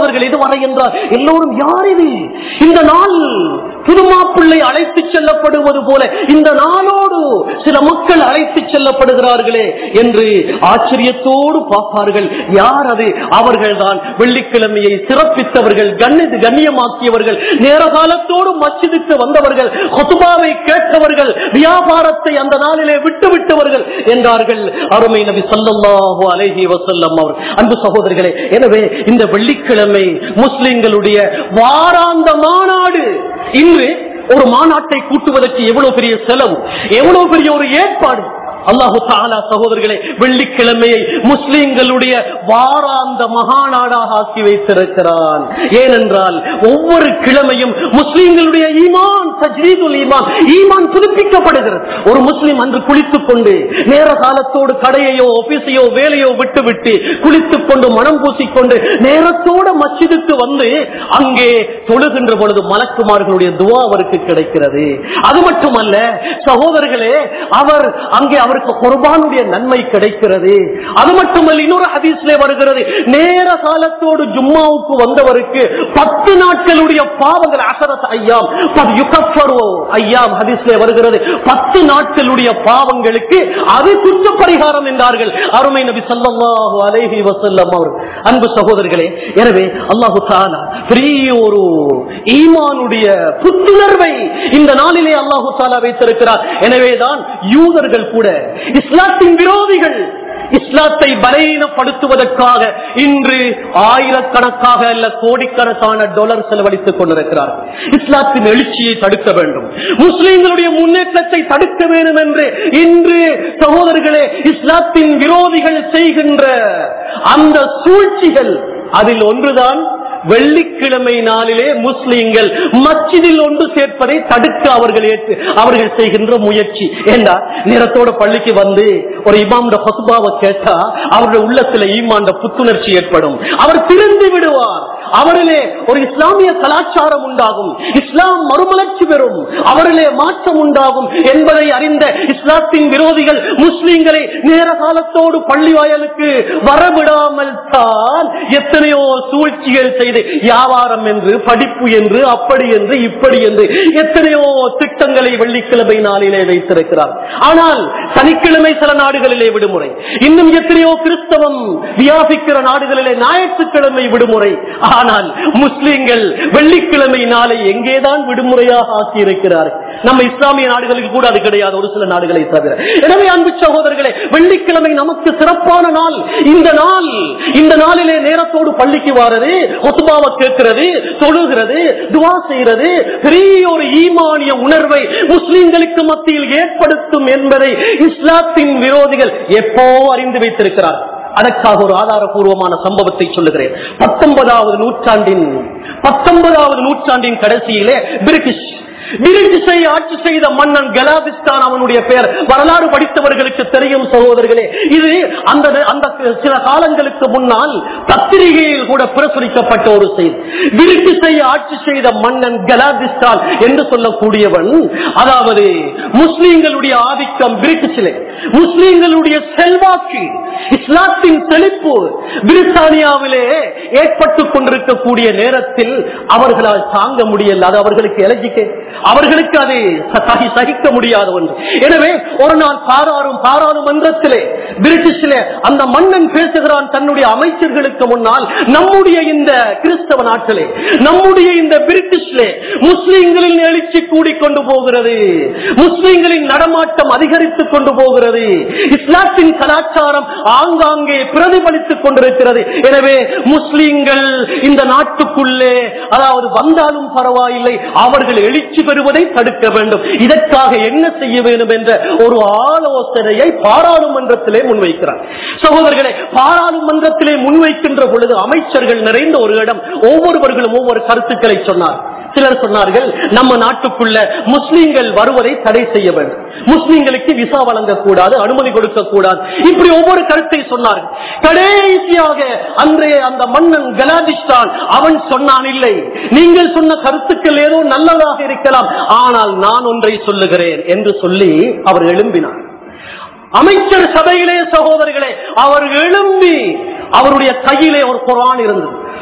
சகோதரர்கள் இதுவரை என்றால் எல்லோரும் யார் இது? இந்த நாள் புதுமாப்பிள்ளை அழைத்து செல்லப்படுவது போல இந்த நாளோடு சில மக்கள் அழைத்து செல்லப்படுகிறார்களே என்று ஆச்சரியத்தோடு பார்ப்பார்கள். யார் அது? அவர்கள் தான் வெள்ளிக்கிழமையை சிறப்பித்தவர்கள், கண்ணிது கண்ணியமாக்கியவர்கள், நேர காலத்தோடு மஸ்ஜிதுக்கு வந்தவர்கள், குத்பாவை கேட்டவர்கள், வியாபாரத்தை அந்த நாளிலே விட்டு விட்டவர்கள் என்றார்கள் அருமை நபி ஸல்லல்லாஹு அலைஹி வஸல்லம் அவர். அன்பு சகோதரர்களே, எனவே இந்த வெள்ளிக்கிழமை முஸ்லிம்களுடைய வாராந்த மாநாடு. இன்று ஒரு மாநாட்டை கூட்டுவதற்கு எவ்வளவு பெரிய செலவு, எவ்வளவு பெரிய ஒரு ஏற்பாடு. அல்லாஹு தஆலா சகோதரர்களே வெள்ளிக்கிழமையை முஸ்லிம்களுடைய வாராந்த மகாநாடாக ஆக்கி வைத்திருக்கிறான். ஏனென்றால் ஒவ்வொரு கிழமையும் முஸ்லிம்களுடைய ஈமான் தஜ்ரீதுல் ஈமான் ஈமான் புதுப்பிக்கப்படுகிறது. ஒரு முஸ்லிம் அன்று குளித்துக் கொண்டு நேர காலத்தோடு கடையையோ ஆபீஸையோ வேலையோ விட்டுவிட்டு குளித்துக் கொண்டு மனம் பூசிக்கொண்டு நேரத்தோடு மஸ்ஜிதுக்கு வந்து அங்கே தொழுகின்ற பொழுது மலக்குமார்களுடைய துஆ அவருக்கு கிடைக்கிறது. அது மட்டுமல்ல சகோதரர்களே, அவர் அங்கே அவருக்கு குர்பானுடைய நன்மை கிடைக்கிறது. அது மட்டுமல்ல, இன்னொரு ஹதீஸ்ல வருகிறது, நேர காலத்தோடு ஜும்மாவுக்கு வந்தவருக்கு பத்து நாட்களுடைய பாவங்கள் அஸரத் ஐயாம் பத் யுகஃபரு ஐயாம் ஹதீஸ்ல வருகிறது, பத்து நாட்களுடைய பாவங்களுக்கு அது குற்ற பரிகாரம் என்றார்கள் அருமை நபி ஸல்லல்லாஹு அலைஹி வஸல்லம் அவர். அன்பு சகோதரர்களே, எனவே அல்லாஹு தஆலா பெரிய ஒரு ஈமானுடைய புத்துணர்வை இந்த நாளிலே அல்லாஹு தஆலா வைத்திருக்கிறார். எனவேதான் யூதர்கள் கூட இஸ்லாத்தின் விரோதிகள் இஸ்லாத்தை பலவீனப்படுத்துவதற்காக இன்று ஆயிரக்கணக்காக அல்ல கோடிக்கணக்கான டாலர் செலவழித்துக் கொண்டிருக்கிறார். இஸ்லாத்தின் எழுச்சியை தடுக்க வேண்டும், முஸ்லிம்களுடைய முன்னேற்றத்தை தடுக்க வேண்டும் என்று இன்று சகோதரர்களே இஸ்லாத்தின் விரோதிகள் செய்கின்ற அந்த சூழ்ச்சிகள், அதில் ஒன்றுதான் வெள்ளிக்கிழமை நாளிலே முஸ்லிம்கள் மஸ்ஜிதில் ஒன்று சேர்ப்பதை தடுக்க அவர்கள் ஏற்று அவர்கள் செய்கின்ற முயற்சி. ஏண்டா நேரத்தோட பள்ளிக்கு வந்து ஒரு இமாம் ஹுத்பாவை கேட்டா அவருடைய உள்ளத்துல ஈமான் புத்துணர்ச்சி ஏற்படும், அவர் திறந்து விடுவார், அவரிலே ஒரு இஸ்லாமிய கலாச்சாரம் உண்டாகும், இஸ்லாம் மறுமலர்ச்சி பெறும், அவரிலே மாற்றம் உண்டாகும் என்பதை அறிந்த இஸ்லாத்தின் விரோதிகள் முஸ்லிம்களை நேர காலத்தோடு பள்ளி வாயலுக்கு வரவிடாமல் தான் எத்தனையோ சூழ்ச்சிகள் செய்து வியாபாரம் என்று படிப்பு என்று அப்படி என்று இப்படி என்று எத்தனையோ திட்டங்களை வெள்ளிக்கிழமை நாளிலே வைத்திருக்கிறார். ஆனால் சனிக்கிழமை சில நாடுகளிலே விடுமுறை, இன்னும் எத்தனையோ கிறிஸ்தவம் வியாபிக்கிற நாடுகளிலே ஞாயிற்றுக்கிழமை விடுமுறை. ஆனால் முஸ்லிம்கள் வெள்ளிக்கிழமை நாளை எங்கேதான் விடுமுறையாக ஆக்கி இருக்கிறார். நம்ம இஸ்லாமிய நாடுகளுக்கு கூட அது கிடையாது, ஒரு சில நாடுகளை தவிர. எனவே அன்பு சகோதரர்களே, வெள்ளிக்கிழமை நமக்கு சிறப்பான நாள். இந்த நாள் இந்த நாளிலே நேரத்தோடு பள்ளிக்கு வாரது, குத்பாவை கேட்கிறது, தொழுகிறது, துஆ செய்கிறது பெரிய ஒரு ஈமானிய உணர்வை முஸ்லிம்களுக்கு மத்தியில் ஏற்படுத்தும் என்பதை இஸ்லாத்தின் விரோதிகள் எப்போ அறிந்து வைத்திருக்கிறார். அதற்காக ஒரு ஆதாரபூர்வமான சம்பவத்தை சொல்லுகிறேன். பத்தொன்பதாவது நூற்றாண்டின் பத்தொன்பதாவது நூற்றாண்டின் கடைசியிலே பிரிட்டிஷ் பிரிட்டிஷை ஆட்சி செய்த மன்னன் கலாதிஸ்தான் அவனுடைய பெயர் வரலாறு படித்தவர்களுக்கு தெரியும் சகோதரர்களே. இது அந்த அந்த சில காலங்களுக்கு முன்னால் பத்திரிகையில் கூட பிரசுரிக்கப்பட்ட ஒரு செய்தி. பிரிட்டிஷை ஆட்சி செய்த மன்னன் கலாதிஸ்தான் என்று சொல்லக்கூடியவன், அதாவது முஸ்லிம்களுடைய ஆதிக்கம் பிரிட்டிஷிலே, முஸ்லிம்களுடைய செல்வாக்கு, இஸ்லாத்தின் செழிப்பு பிரித்தானியாவிலே ஏற்பட்டுக் கொண்டிருக்கக்கூடிய நேரத்தில் அவர்களால் தாங்க முடியல. அது அவர்களுக்கு எலர்ஜிக்கு, அவர்களுக்கு அது சகிக்க முடியாத ஒன்று. எனவே ஒரு நாள் பாராளும் பாராளுமன்றத்திலே பிரிட்டிஷிலே அந்த மன்னன் பேசுகிறான் தன்னுடைய அமைச்சர்களுக்கு முன்னால், நம்முடைய இந்த கிறிஸ்தவ நாட்டிலே, நம்முடைய இந்த பிரிட்டிஷிலே முஸ்லிம்களின் எழுச்சி கூடிக்கொண்டு போகிறது, முஸ்லிம்களின் நடமாட்டம் அதிகரித்துக் கொண்டு போகிறது, இஸ்லாத்தின் கலாச்சாரம் ஆங்காங்கே பிரதிபலித்துக் கொண்டிருக்கிறது. எனவே முஸ்லிம்கள் இந்த நாட்டுக்குள்ளே அதாவது வந்தாலும் பரவாயில்லை, அவர்கள் எழுச்சி பெறுவதை தடுக்க வேண்டும். இதற்காக என்ன செய்ய வேண்டும் என்ற ஒரு ஆலோசனையை பாராளுமன்றத்திலே முன்வைக்கிறார். சகோதரர்களே, பாராளுமன்றத்திலே முன்வைக்கின்ற பொழுது அமைச்சர்கள் நிறைந்த ஒரு இடம், ஒவ்வொருவர்களும் ஒவ்வொரு கருத்துக்களை சொன்னார். சிலர் சொன்னார்கள், நம்ம நாட்டுக்குள்ள முஸ்லிம்கள் வருவதை தடை செய்ய வேண்டும், முஸ்லிம்களுக்கு விசா வழங்கக்கூடாது, அனுமதி கொடுக்க கூடாது, இப்படி ஒவ்வொரு கருத்தை சொன்னார்கள். கடைசியாக அன்றைய அந்த மன்னன் கலாதிஸ்தான் அவன் சொன்னான், இல்லை, நீங்கள் சொன்ன கருத்துக்கள் ஏதோ நல்லதாக இருக்கலாம், ஆனால் நான் ஒன்றை சொல்லுகிறேன் என்று சொல்லி அவர் எழும்பினார். அமைச்சர் சபையிலே சகோதரர்களே அவர் எழும்பி, அவருடைய கையிலே ஒரு குர்ஆன் இருந்தது,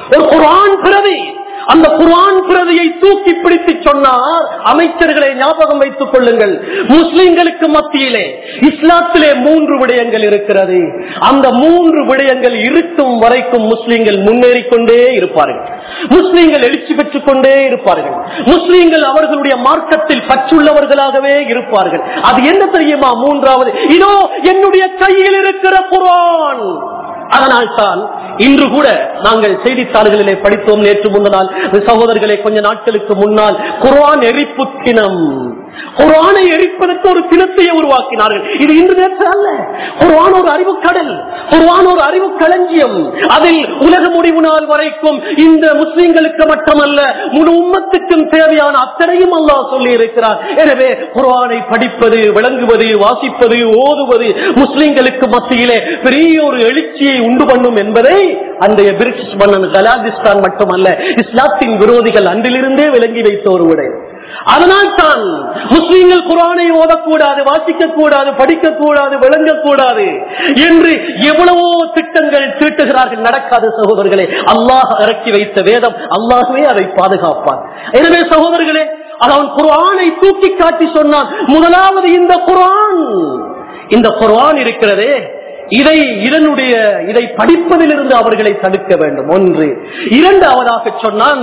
ஒரு குர்ஆன் பிரதி. அந்த குர்ஆன் பிரதியை தூக்கி பிடித்து சொன்னார், அமைச்சர்களை ஞாபகம் வைத்துக் கொள்ளுங்கள், முஸ்லிம்களுக்கு மத்தியிலே இஸ்லாத்திலே மூன்று விடயங்கள் இருக்கிறது. அந்த மூன்று விடயங்கள் இருக்கும் வரைக்கும் முஸ்லிம்கள் முன்னேறிக் கொண்டே இருப்பார்கள், முஸ்லிம்கள் எழுச்சி பெற்றுக் கொண்டே இருப்பார்கள், முஸ்லிம்கள் அவர்களுடைய மார்க்கத்தில் பற்றுள்ளவர்களாகவே இருப்பார்கள். அது என்ன தெரியுமா? மூன்றாவது, இதோ என்னுடைய கையில் இருக்கிற குர்ஆன். அதனால் தான் இன்று கூட நாங்கள் செய்தித்தாள்களிலே படித்தோம். நேற்று முன்னாள் சகோதரர்களே, கொஞ்ச நாட்களுக்கு முன்னால் குர்ஆன் எரிப்பு தினம், குர்ஆனை எரிப்பதற்கு ஒரு தினத்தையே உருவாக்கினார்கள். இது இன்று நேற்று அல்ல. குர்ஆன் ஒரு அறிவு கடல், குர்ஆன் ஒரு அறிவு களஞ்சியம். அதில் உலக முடிவு நாள் வரைக்கும் இந்த முஸ்லிம்களுக்கு மட்டுமல்ல, முழு உம்மத்துக்கும் தேவையான அத்தனையும் அல்லாஹ் சொல்லி இருக்கிறார். எனவே குர்ஆனை படிப்பது, விளங்குவது, வாசிப்பது, ஓதுவது முஸ்லிம்களுக்கு மத்தியிலே பெரிய ஒரு எழுச்சியை உண்டு பண்ணும் என்பதை அந்த பிரிட்டிஷ் மன்னன் கலாதிஸ்தான் மட்டுமல்ல, இஸ்லாத்தின் விரோதிகள் அன்றிலிருந்தே விளங்கி வைத்த ஒரு விடை. அதனால் தான் முஸ்லிம்கள் குர்ஆனை ஓதக்கூடாது, வாசிக்க கூடாது, படிக்க கூடாது, விளங்கக்கூடாது என்று எவ்வளவோ திட்டங்கள் தீட்டுகிறார்கள். நடக்காத சகோதரர்களே, அல்லாஹ் இறக்கி வைத்த வேதம், அல்லாஹ்வே அதை பாதுகாப்பார். எனவே சகோதரர்களே, அவன் குர்ஆனை தூக்கி காட்டி சொன்னான், முதலாவது இந்த குர்ஆன், இந்த குர்ஆன் இருக்கிறதே, இதை இதனுடைய இதை படிப்பதிலிருந்து அவர்களை தடுக்க வேண்டும். ஒன்று. இரண்டாவதாக சொன்னான்,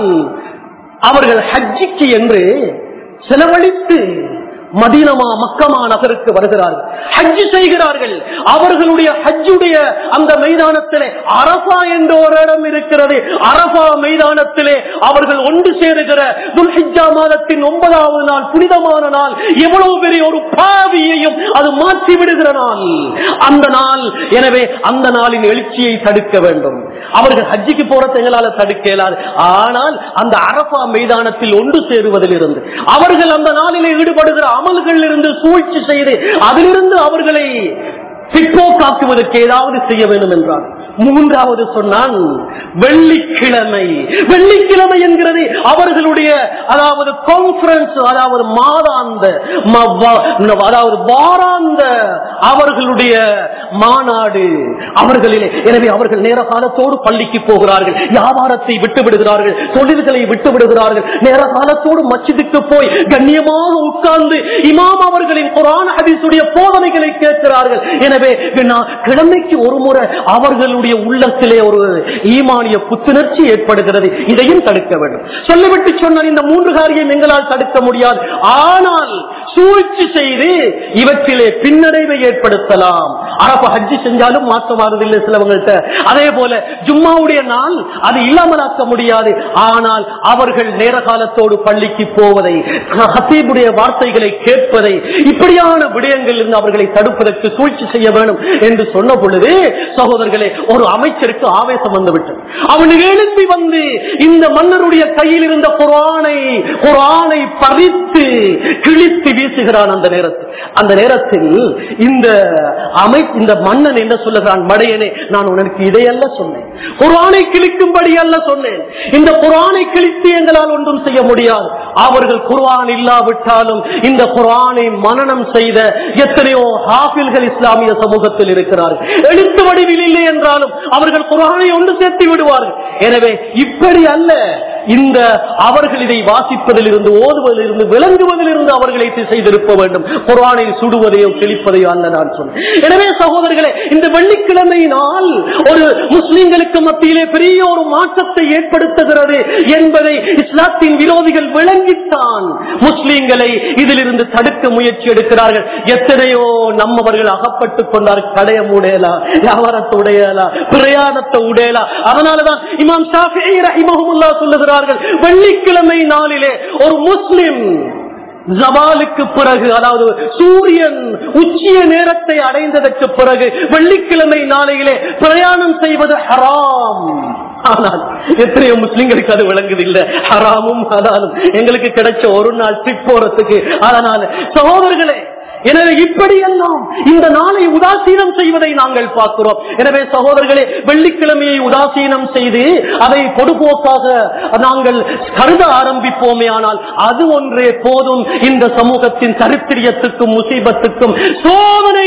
அவர்கள் ஹஜ்ஜிக்கு என்று செலவழித்து மதீனமா மக்கமா நகருக்கு வருகிறார்கள், ஹஜ் செய்கிறார்கள். அவர்களுடைய ஹஜ்ஜுடைய அந்த மைதானத்திலே அரபா என்ற ஒரு இடம் இருக்கிறது. அரபா மைதானத்திலே அவர்கள் ஒன்று சேருகிற துல்ஹிஜ்ஜா மாதத்தின் ஒன்பதாவது நாள், புனிதமான நாள், எவ்வளவு பெரிய ஒரு பாவியையும் அது மாற்றி விடுகிற நாள் அந்த நாள். எனவே அந்த நாளின் எழுச்சியை தடுக்க வேண்டும். அவர்கள் ஹஜ்ஜிக்கு போறதை எங்களால தடுக்க இயலாது. ஆனால் அந்த அரபா மைதானத்தில் ஒன்று சேருவதில் இருந்து, அவர்கள் அந்த நாளிலே ஈடுபடுகிற அமல்கள் இருந்து சூழ்ச்சி செய்து அதிலிருந்து அவர்களை பிற்போக்காக்குவதற்கு ஏதாவது செய்ய வேண்டும் என்றார். மூன்றாவது சொன்னான், வெள்ளிக்கிழமை. வெள்ளிக்கிழமை என்கிறது அவர்களுடைய அதாவது கான்ஃபரன்ஸ், அதாவது மாதாந்த அதாவது வாராந்த அவர்களுடைய மாநாடு அவர்களிலே. எனவே அவர்கள் நேர காலத்தோடு பள்ளிக்கு போகிறார்கள், வியாபாரத்தை விட்டு விடுகிறார்கள், தொழில்களை விட்டு விடுகிறார்கள், நேர காலத்தோடு மஸ்ஜிதுக்கு போய் கண்ணியமாக உட்கார்ந்து இமாம் அவர்களின் குர்ஆன் ஹதீஸுடைய போதனைகளை கேட்கிறார்கள். எனவே கிழமைக்கு ஒரு முறை அவர்களுடைய உள்ளத்திலே ஒரு ஈமானிய புத்துணர்ச்சி ஏற்படுகிறது. இதையும் தடுக்க வேண்டும். சொல்லிவிட்டு சொன்னால், இந்த மூன்று காரியம் எங்களால் தடுக்க முடியாது, ஆனால் சூழ்ச்சி செய்து இவற்றிலே பின்னடைவை ஏற்படுத்தலாம். அரபு ஹஜ்ஜி செஞ்சாலும் மாற்றமாறுதில்லை சிலவங்கள்ட்ட. அதே போல ஜும்மாவுடைய நாள் அது இல்லாமலாக்க முடியாது. ஆனால் அவர்கள் நேர காலத்தோடு பள்ளிக்கு போவதை, ஹத்தீபுடைய வார்த்தைகளை கேட்பதை, இப்படியான விடயங்கள் இருந்து அவர்களை தடுப்பதற்கு சூழ்ச்சி செய்ய வேண்டும் என்று சொன்ன பொழுது சகோதரர்களே, ஒரு அமைச்சருக்கு ஆவேசம் வந்துவிட்டது. அவன் எழுப்பி வந்து இந்த மன்னருடைய கையில் இருந்த குர்ஆனை குர்ஆனை பறித்து கிழித்து வீசுகிறான். அந்த நேரத்தில் அந்த நேரத்தில் இந்த அமை இந்த மன்னன் என்ன சொல்லுகிறான், மடையனே, நான் உனக்கு இதையல்ல சொன்னேன், குர்ஆனை கிழிக்கும்படி அல்ல சொன்னேன். இந்த குர்ஆனை கிழித்து எங்களால் ஒன்றும் செய்ய முடியாது. அவர்கள் குர்ஆன் இல்லாவிட்டாலும் இந்த குர்ஆனை மனனம் செய்த எத்தனையோ ஹாஃபில்கள் இஸ்லாமிய சமூகத்தில் இருக்கிறார்கள். எழுத்து வடிவில் இல்லை என்றாலும் அவர்கள் குர்ஆனை ஒன்று சேர்த்து விடுவார்கள். எனவே இப்படி அல்ல, இந்த அவர்கள் இதை வாசிப்பதில் இருந்து, ஓதுவதில் இருந்து, விளங்குவதில் இருந்து அவர்களை செய்திருக்க வேண்டும். குர்ஆனை சுடுவதையோ கிழிப்பதையோ அல்ல நான் சொன்னேன். எனவே சகோதரர்களே, இந்த வெள்ளிக்கிழமை நாள் ஒரு முஸ்லிம்களுக்கு மத்தியிலே பெரிய ஒரு மாற்றத்தை ஏற்படுத்துகிறது என்பதை இஸ்லாத்தின் விரோதிகள் விளங்கித்தான் முஸ்லிம்களை இதிலிருந்து தடுக்க முயற்சி எடுக்கிறார்கள். எத்தனையோ நம்மவர்கள் அகப்பட்டுக் கொண்டார். கடைய உடையலா, வியாபாரத்தை உடையலா, பிரயாணத்தை உடையலா. அதனாலதான் இமாம் ஷாஃபிஈ ரஹிமஹுல்லாஹ் சொல்லுகிறார்கள், வெள்ளிக்கிழமை நாளிலே ஒரு முஸ்லிம் ஜவாலுக்கு பிறகு, அதாவது சூரியன் உச்சிய நேரத்தை அடைந்ததற்கு பிறகு வெள்ளிக்கிழமை நாளையிலே பிரயாணம் செய்வது ஹராம். ஆனால் எத்தனையோ முஸ்லிம்களுக்கு அது விளங்குதில்லை. ஹராமும் ஹலாலும் எங்களுக்கு கிடைச்ச ஒரு நாள் ட்ரிப் போறதுக்கு. அதனால சகோதரர்களே, எனவே இப்படியெல்லாம் இந்த நாளை உதாசீனம் செய்வதை நாங்கள் பார்க்கிறோம். எனவே சகோதரர்களே, வெள்ளிக்கிழமையை உதாசீனம் செய்து அதை பொதுபோக்காக நாங்கள் கருத ஆரம்பிப்போமே, ஆனால் அது ஒன்றே போதும் இந்த சமூகத்தின் சரித்திரியத்துக்கும் முசீபத்துக்கும் சோதனைகள் வந்து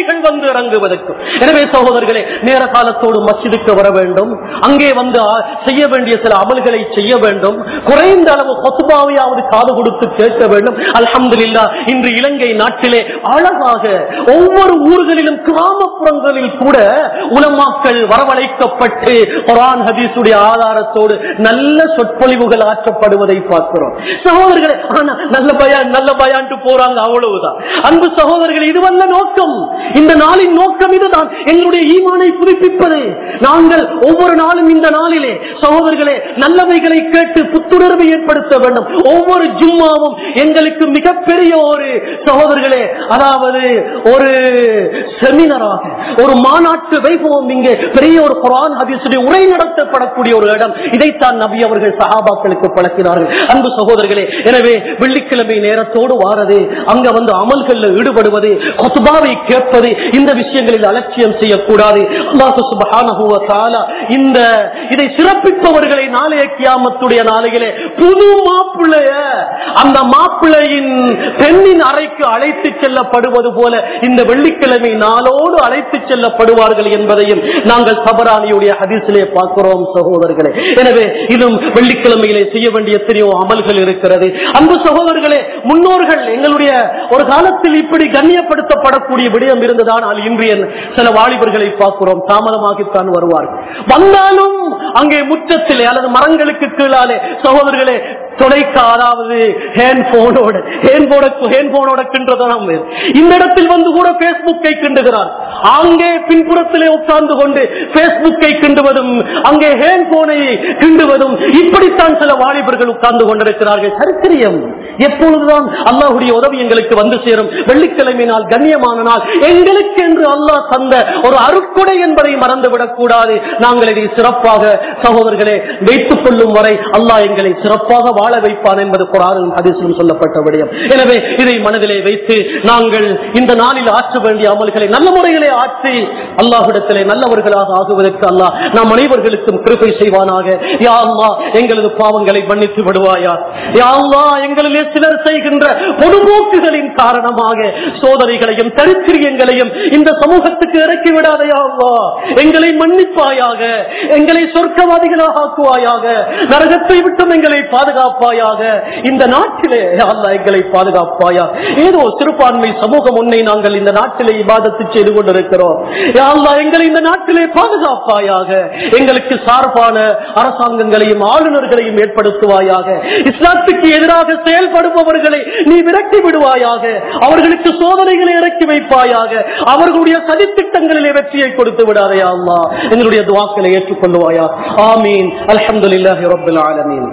வந்து இறங்குவதற்கும். எனவே சகோதரர்களே, நேர காலத்தோடு மஸ்ஜிதுக்கு வர வேண்டும். அங்கே வந்து செய்ய வேண்டிய சில அமல்களை செய்ய வேண்டும். குறைந்த அளவு கொத்துபாவையாவது காது கொடுத்து கேட்க வேண்டும். அல்ஹம்துலில்லாஹ், இன்று இலங்கை நாட்டிலே அழகாக ஒவ்வொரு ஊர்களிலும் கிராமப்புறங்களில் கூட உலமாக்கள் வரவழைக்கப்பட்டு குர்ஆன் ஹதீஸுடைய ஆதாரத்தோடு நல்ல சொற்பொழிவுகள் ஆற்றப்படுவதை பார்க்கிறோம். சகோதரர்களே, ஆனா நல்ல பயான் நல்ல பயான்ட்டு போறாங்க, அவ்வளவுதான். அன்பு சகோதரர்களே, இதுவல்ல நோக்கம். இந்த நாளின் நோக்கம் இதுதான், எங்களுடைய ஈமானை புதுப்பிப்பது. நாங்கள் ஒவ்வொரு நாளும் இந்த நாளிலே சகோதரர்களே நல்லவைகளை கேட்டு புத்துணர்வை ஏற்படுத்த வேண்டும். ஒவ்வொரு ஜும்மாவும் எங்களுக்கு மிகப்பெரிய ஒரு சகோதரர்களே, அதாவது ஒரு செமினராக, ஒரு மாநாட்டு வைபவம், இங்கே பெரிய ஒரு குர்ஆன் ஹதீஸுடைய உரை நடத்தப்படக்கூடிய ஒரு இடம். இதைத்தான் நபி அவர்கள் சஹாபாக்களுக்கு பழக்கினார்கள். அன்பு சகோதரர்களே, எனவே வெள்ளிக்கிழமை நேரத்தோடு வாரது, அங்க வந்து அமல்களில் ஈடுபடுவது, குத்பாவை கேட்பது, இந்த விஷயங்களில் அலட்சியம் செய்யக்கூடாது. அல்லாஹ் சுப்ஹானஹு வ தஆலா இந்த இதை சிறப்பிப்பவர்களை நாளைய கியாமத்துடைய நாளையிலே புது மாப்பிள்ளைய அந்த மாப்பிள்ளையின் பெண்ணின் அறைக்கு அழைத்து செல்லப்படுவது போல இந்த வெள்ளிக்கிழமை நாளோடு அழைத்து செல்லப்படுவார்கள் என்பதையும் நாங்கள் தபரானியுடைய ஹதீஸிலே பார்க்கிறோம் சகோதரர்களே. எனவே இதுவும் வெள்ளிக்கிழமையிலே செய்ய வேண்டிய எத்தனையோ அமல்கள் இருக்கிறது. அன்பு சகோதரர்களே, முன்னோர்கள் எங்களுடைய ஒரு காலத்தில் இப்படி கண்ணியப்படுத்தப்படக்கூடிய விடயம் இருந்ததானால் இன்றைய சில வாலிபர்களை பார்க்கிறோம், தாமதமாகித்தான் வருவார்கள். வந்தாலும் அங்கே முற்றத்திலே அல்லது மரங்களுக்கு கீழாலே சகோதரர்களே தொலைக்க, அதாவது ஹேண்ட்போனோட ஹேண்ட்போனோட கின்றதான். இந்த இடத்தில் வந்து கூட பேஸ்புக்கை கிண்டுகிறார். அங்கே பின்புறத்திலே உட்கார்ந்து கொண்டு பேஸ்புக்கை கிண்டுவதும் அங்கே ஹேண்ட்போனை கிண்டுவதும், இப்படித்தான் சில வாலிபர்கள் உட்கார்ந்து கொண்டிருக்கிறார்கள். சரித்திரியம். எப்பொழுதுதான் அல்லாஹ்வுடைய உதவி எங்களுக்கு வந்து சேரும்? வெள்ளிக்கிழமை நாள் கண்ணியமான நாள், எங்களுக்கு என்று அல்லாஹ் தந்த ஒரு அருட்கொடை என்பதை மறந்துவிடக் கூடாது. நாங்கள் இதை சிறப்பாக சகோதரர்களே வைத்துக் கொள்ளும் வரை அல்லாஹ் எங்களை சிறப்பாக வாழ வைப்பான் என்பது குர்ஆனிலும் ஹதீஸிலும் சொல்லப்பட்ட விடயம். எனவே இதை மனதிலே வைத்து நாங்கள் இந்த நாளில் ஆற்ற வேண்டிய அமல்களை நல்ல முறையிலே ஆற்றி அல்லாஹ்விடத்திலே நல்லவர்களாக ஆகுவதற்கு அல்லாஹ் நாம் அனைவர்களுக்கும் கிருபை செய்வானாக. யா அல்லாஹ், எங்களது பாவங்களை மன்னித்து விடுவாயா. யா அல்லாஹ், எங்களிலே சிலர் செய்கின்ற பொதுபோக்குகளின் காரணமாக சோதனைகளையும் தரித்திரியங்களையும் இந்த சமூகத்துக்கு இறக்கி விடாதே. யா அல்லாஹ், எங்களை மன்னிப்பாயாக, எங்களை சொர்க்கவாதிகளாக ஆக்குவாயாக, நரகத்தை விட்டும் எங்களை பாதுகாப்பாயாக, இந்த நாட்டிலே அல்லாஹ் எங்களை பாதுகாப்பாயா. ஏதோ சிறுபான்மை சமூகம் உன்னை நாங்கள் இந்த நாட்டிலே இபாதத்து செய்து கொண்டிருக்கிறோம். யா அல்லாஹ், எங்களை இந்த நாட்டிலே பாதுகாப்பாயாக, எங்களுக்கு சார்பான அரசாங்கங்களையும் ஆளுநர்களையும் ஏற்படுத்துவாயாக. இஸ்லாத்துக்கு எதிராக செயல்படுபவர்களை நீ விரட்டி விடுவாயாக, அவர்களுக்கு சோதனைகளை இறக்கி வைப்பாயாக, அவர்களுடைய சதித்திட்டங்களிலே வெற்றியை கொடுத்து விடாதே. யா அல்லாஹ், எங்களுடைய துஆக்களை ஏற்றுக்கொள்வாயா. ஆமீன். அல்ஹம்துலில்லாஹி ரப்பில் ஆலமீன்.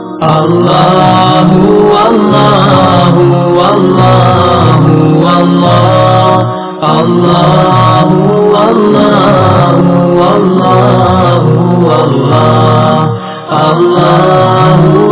Allahu Allahu Allahu Allah Allahu Allahu Allahu Allah Allahu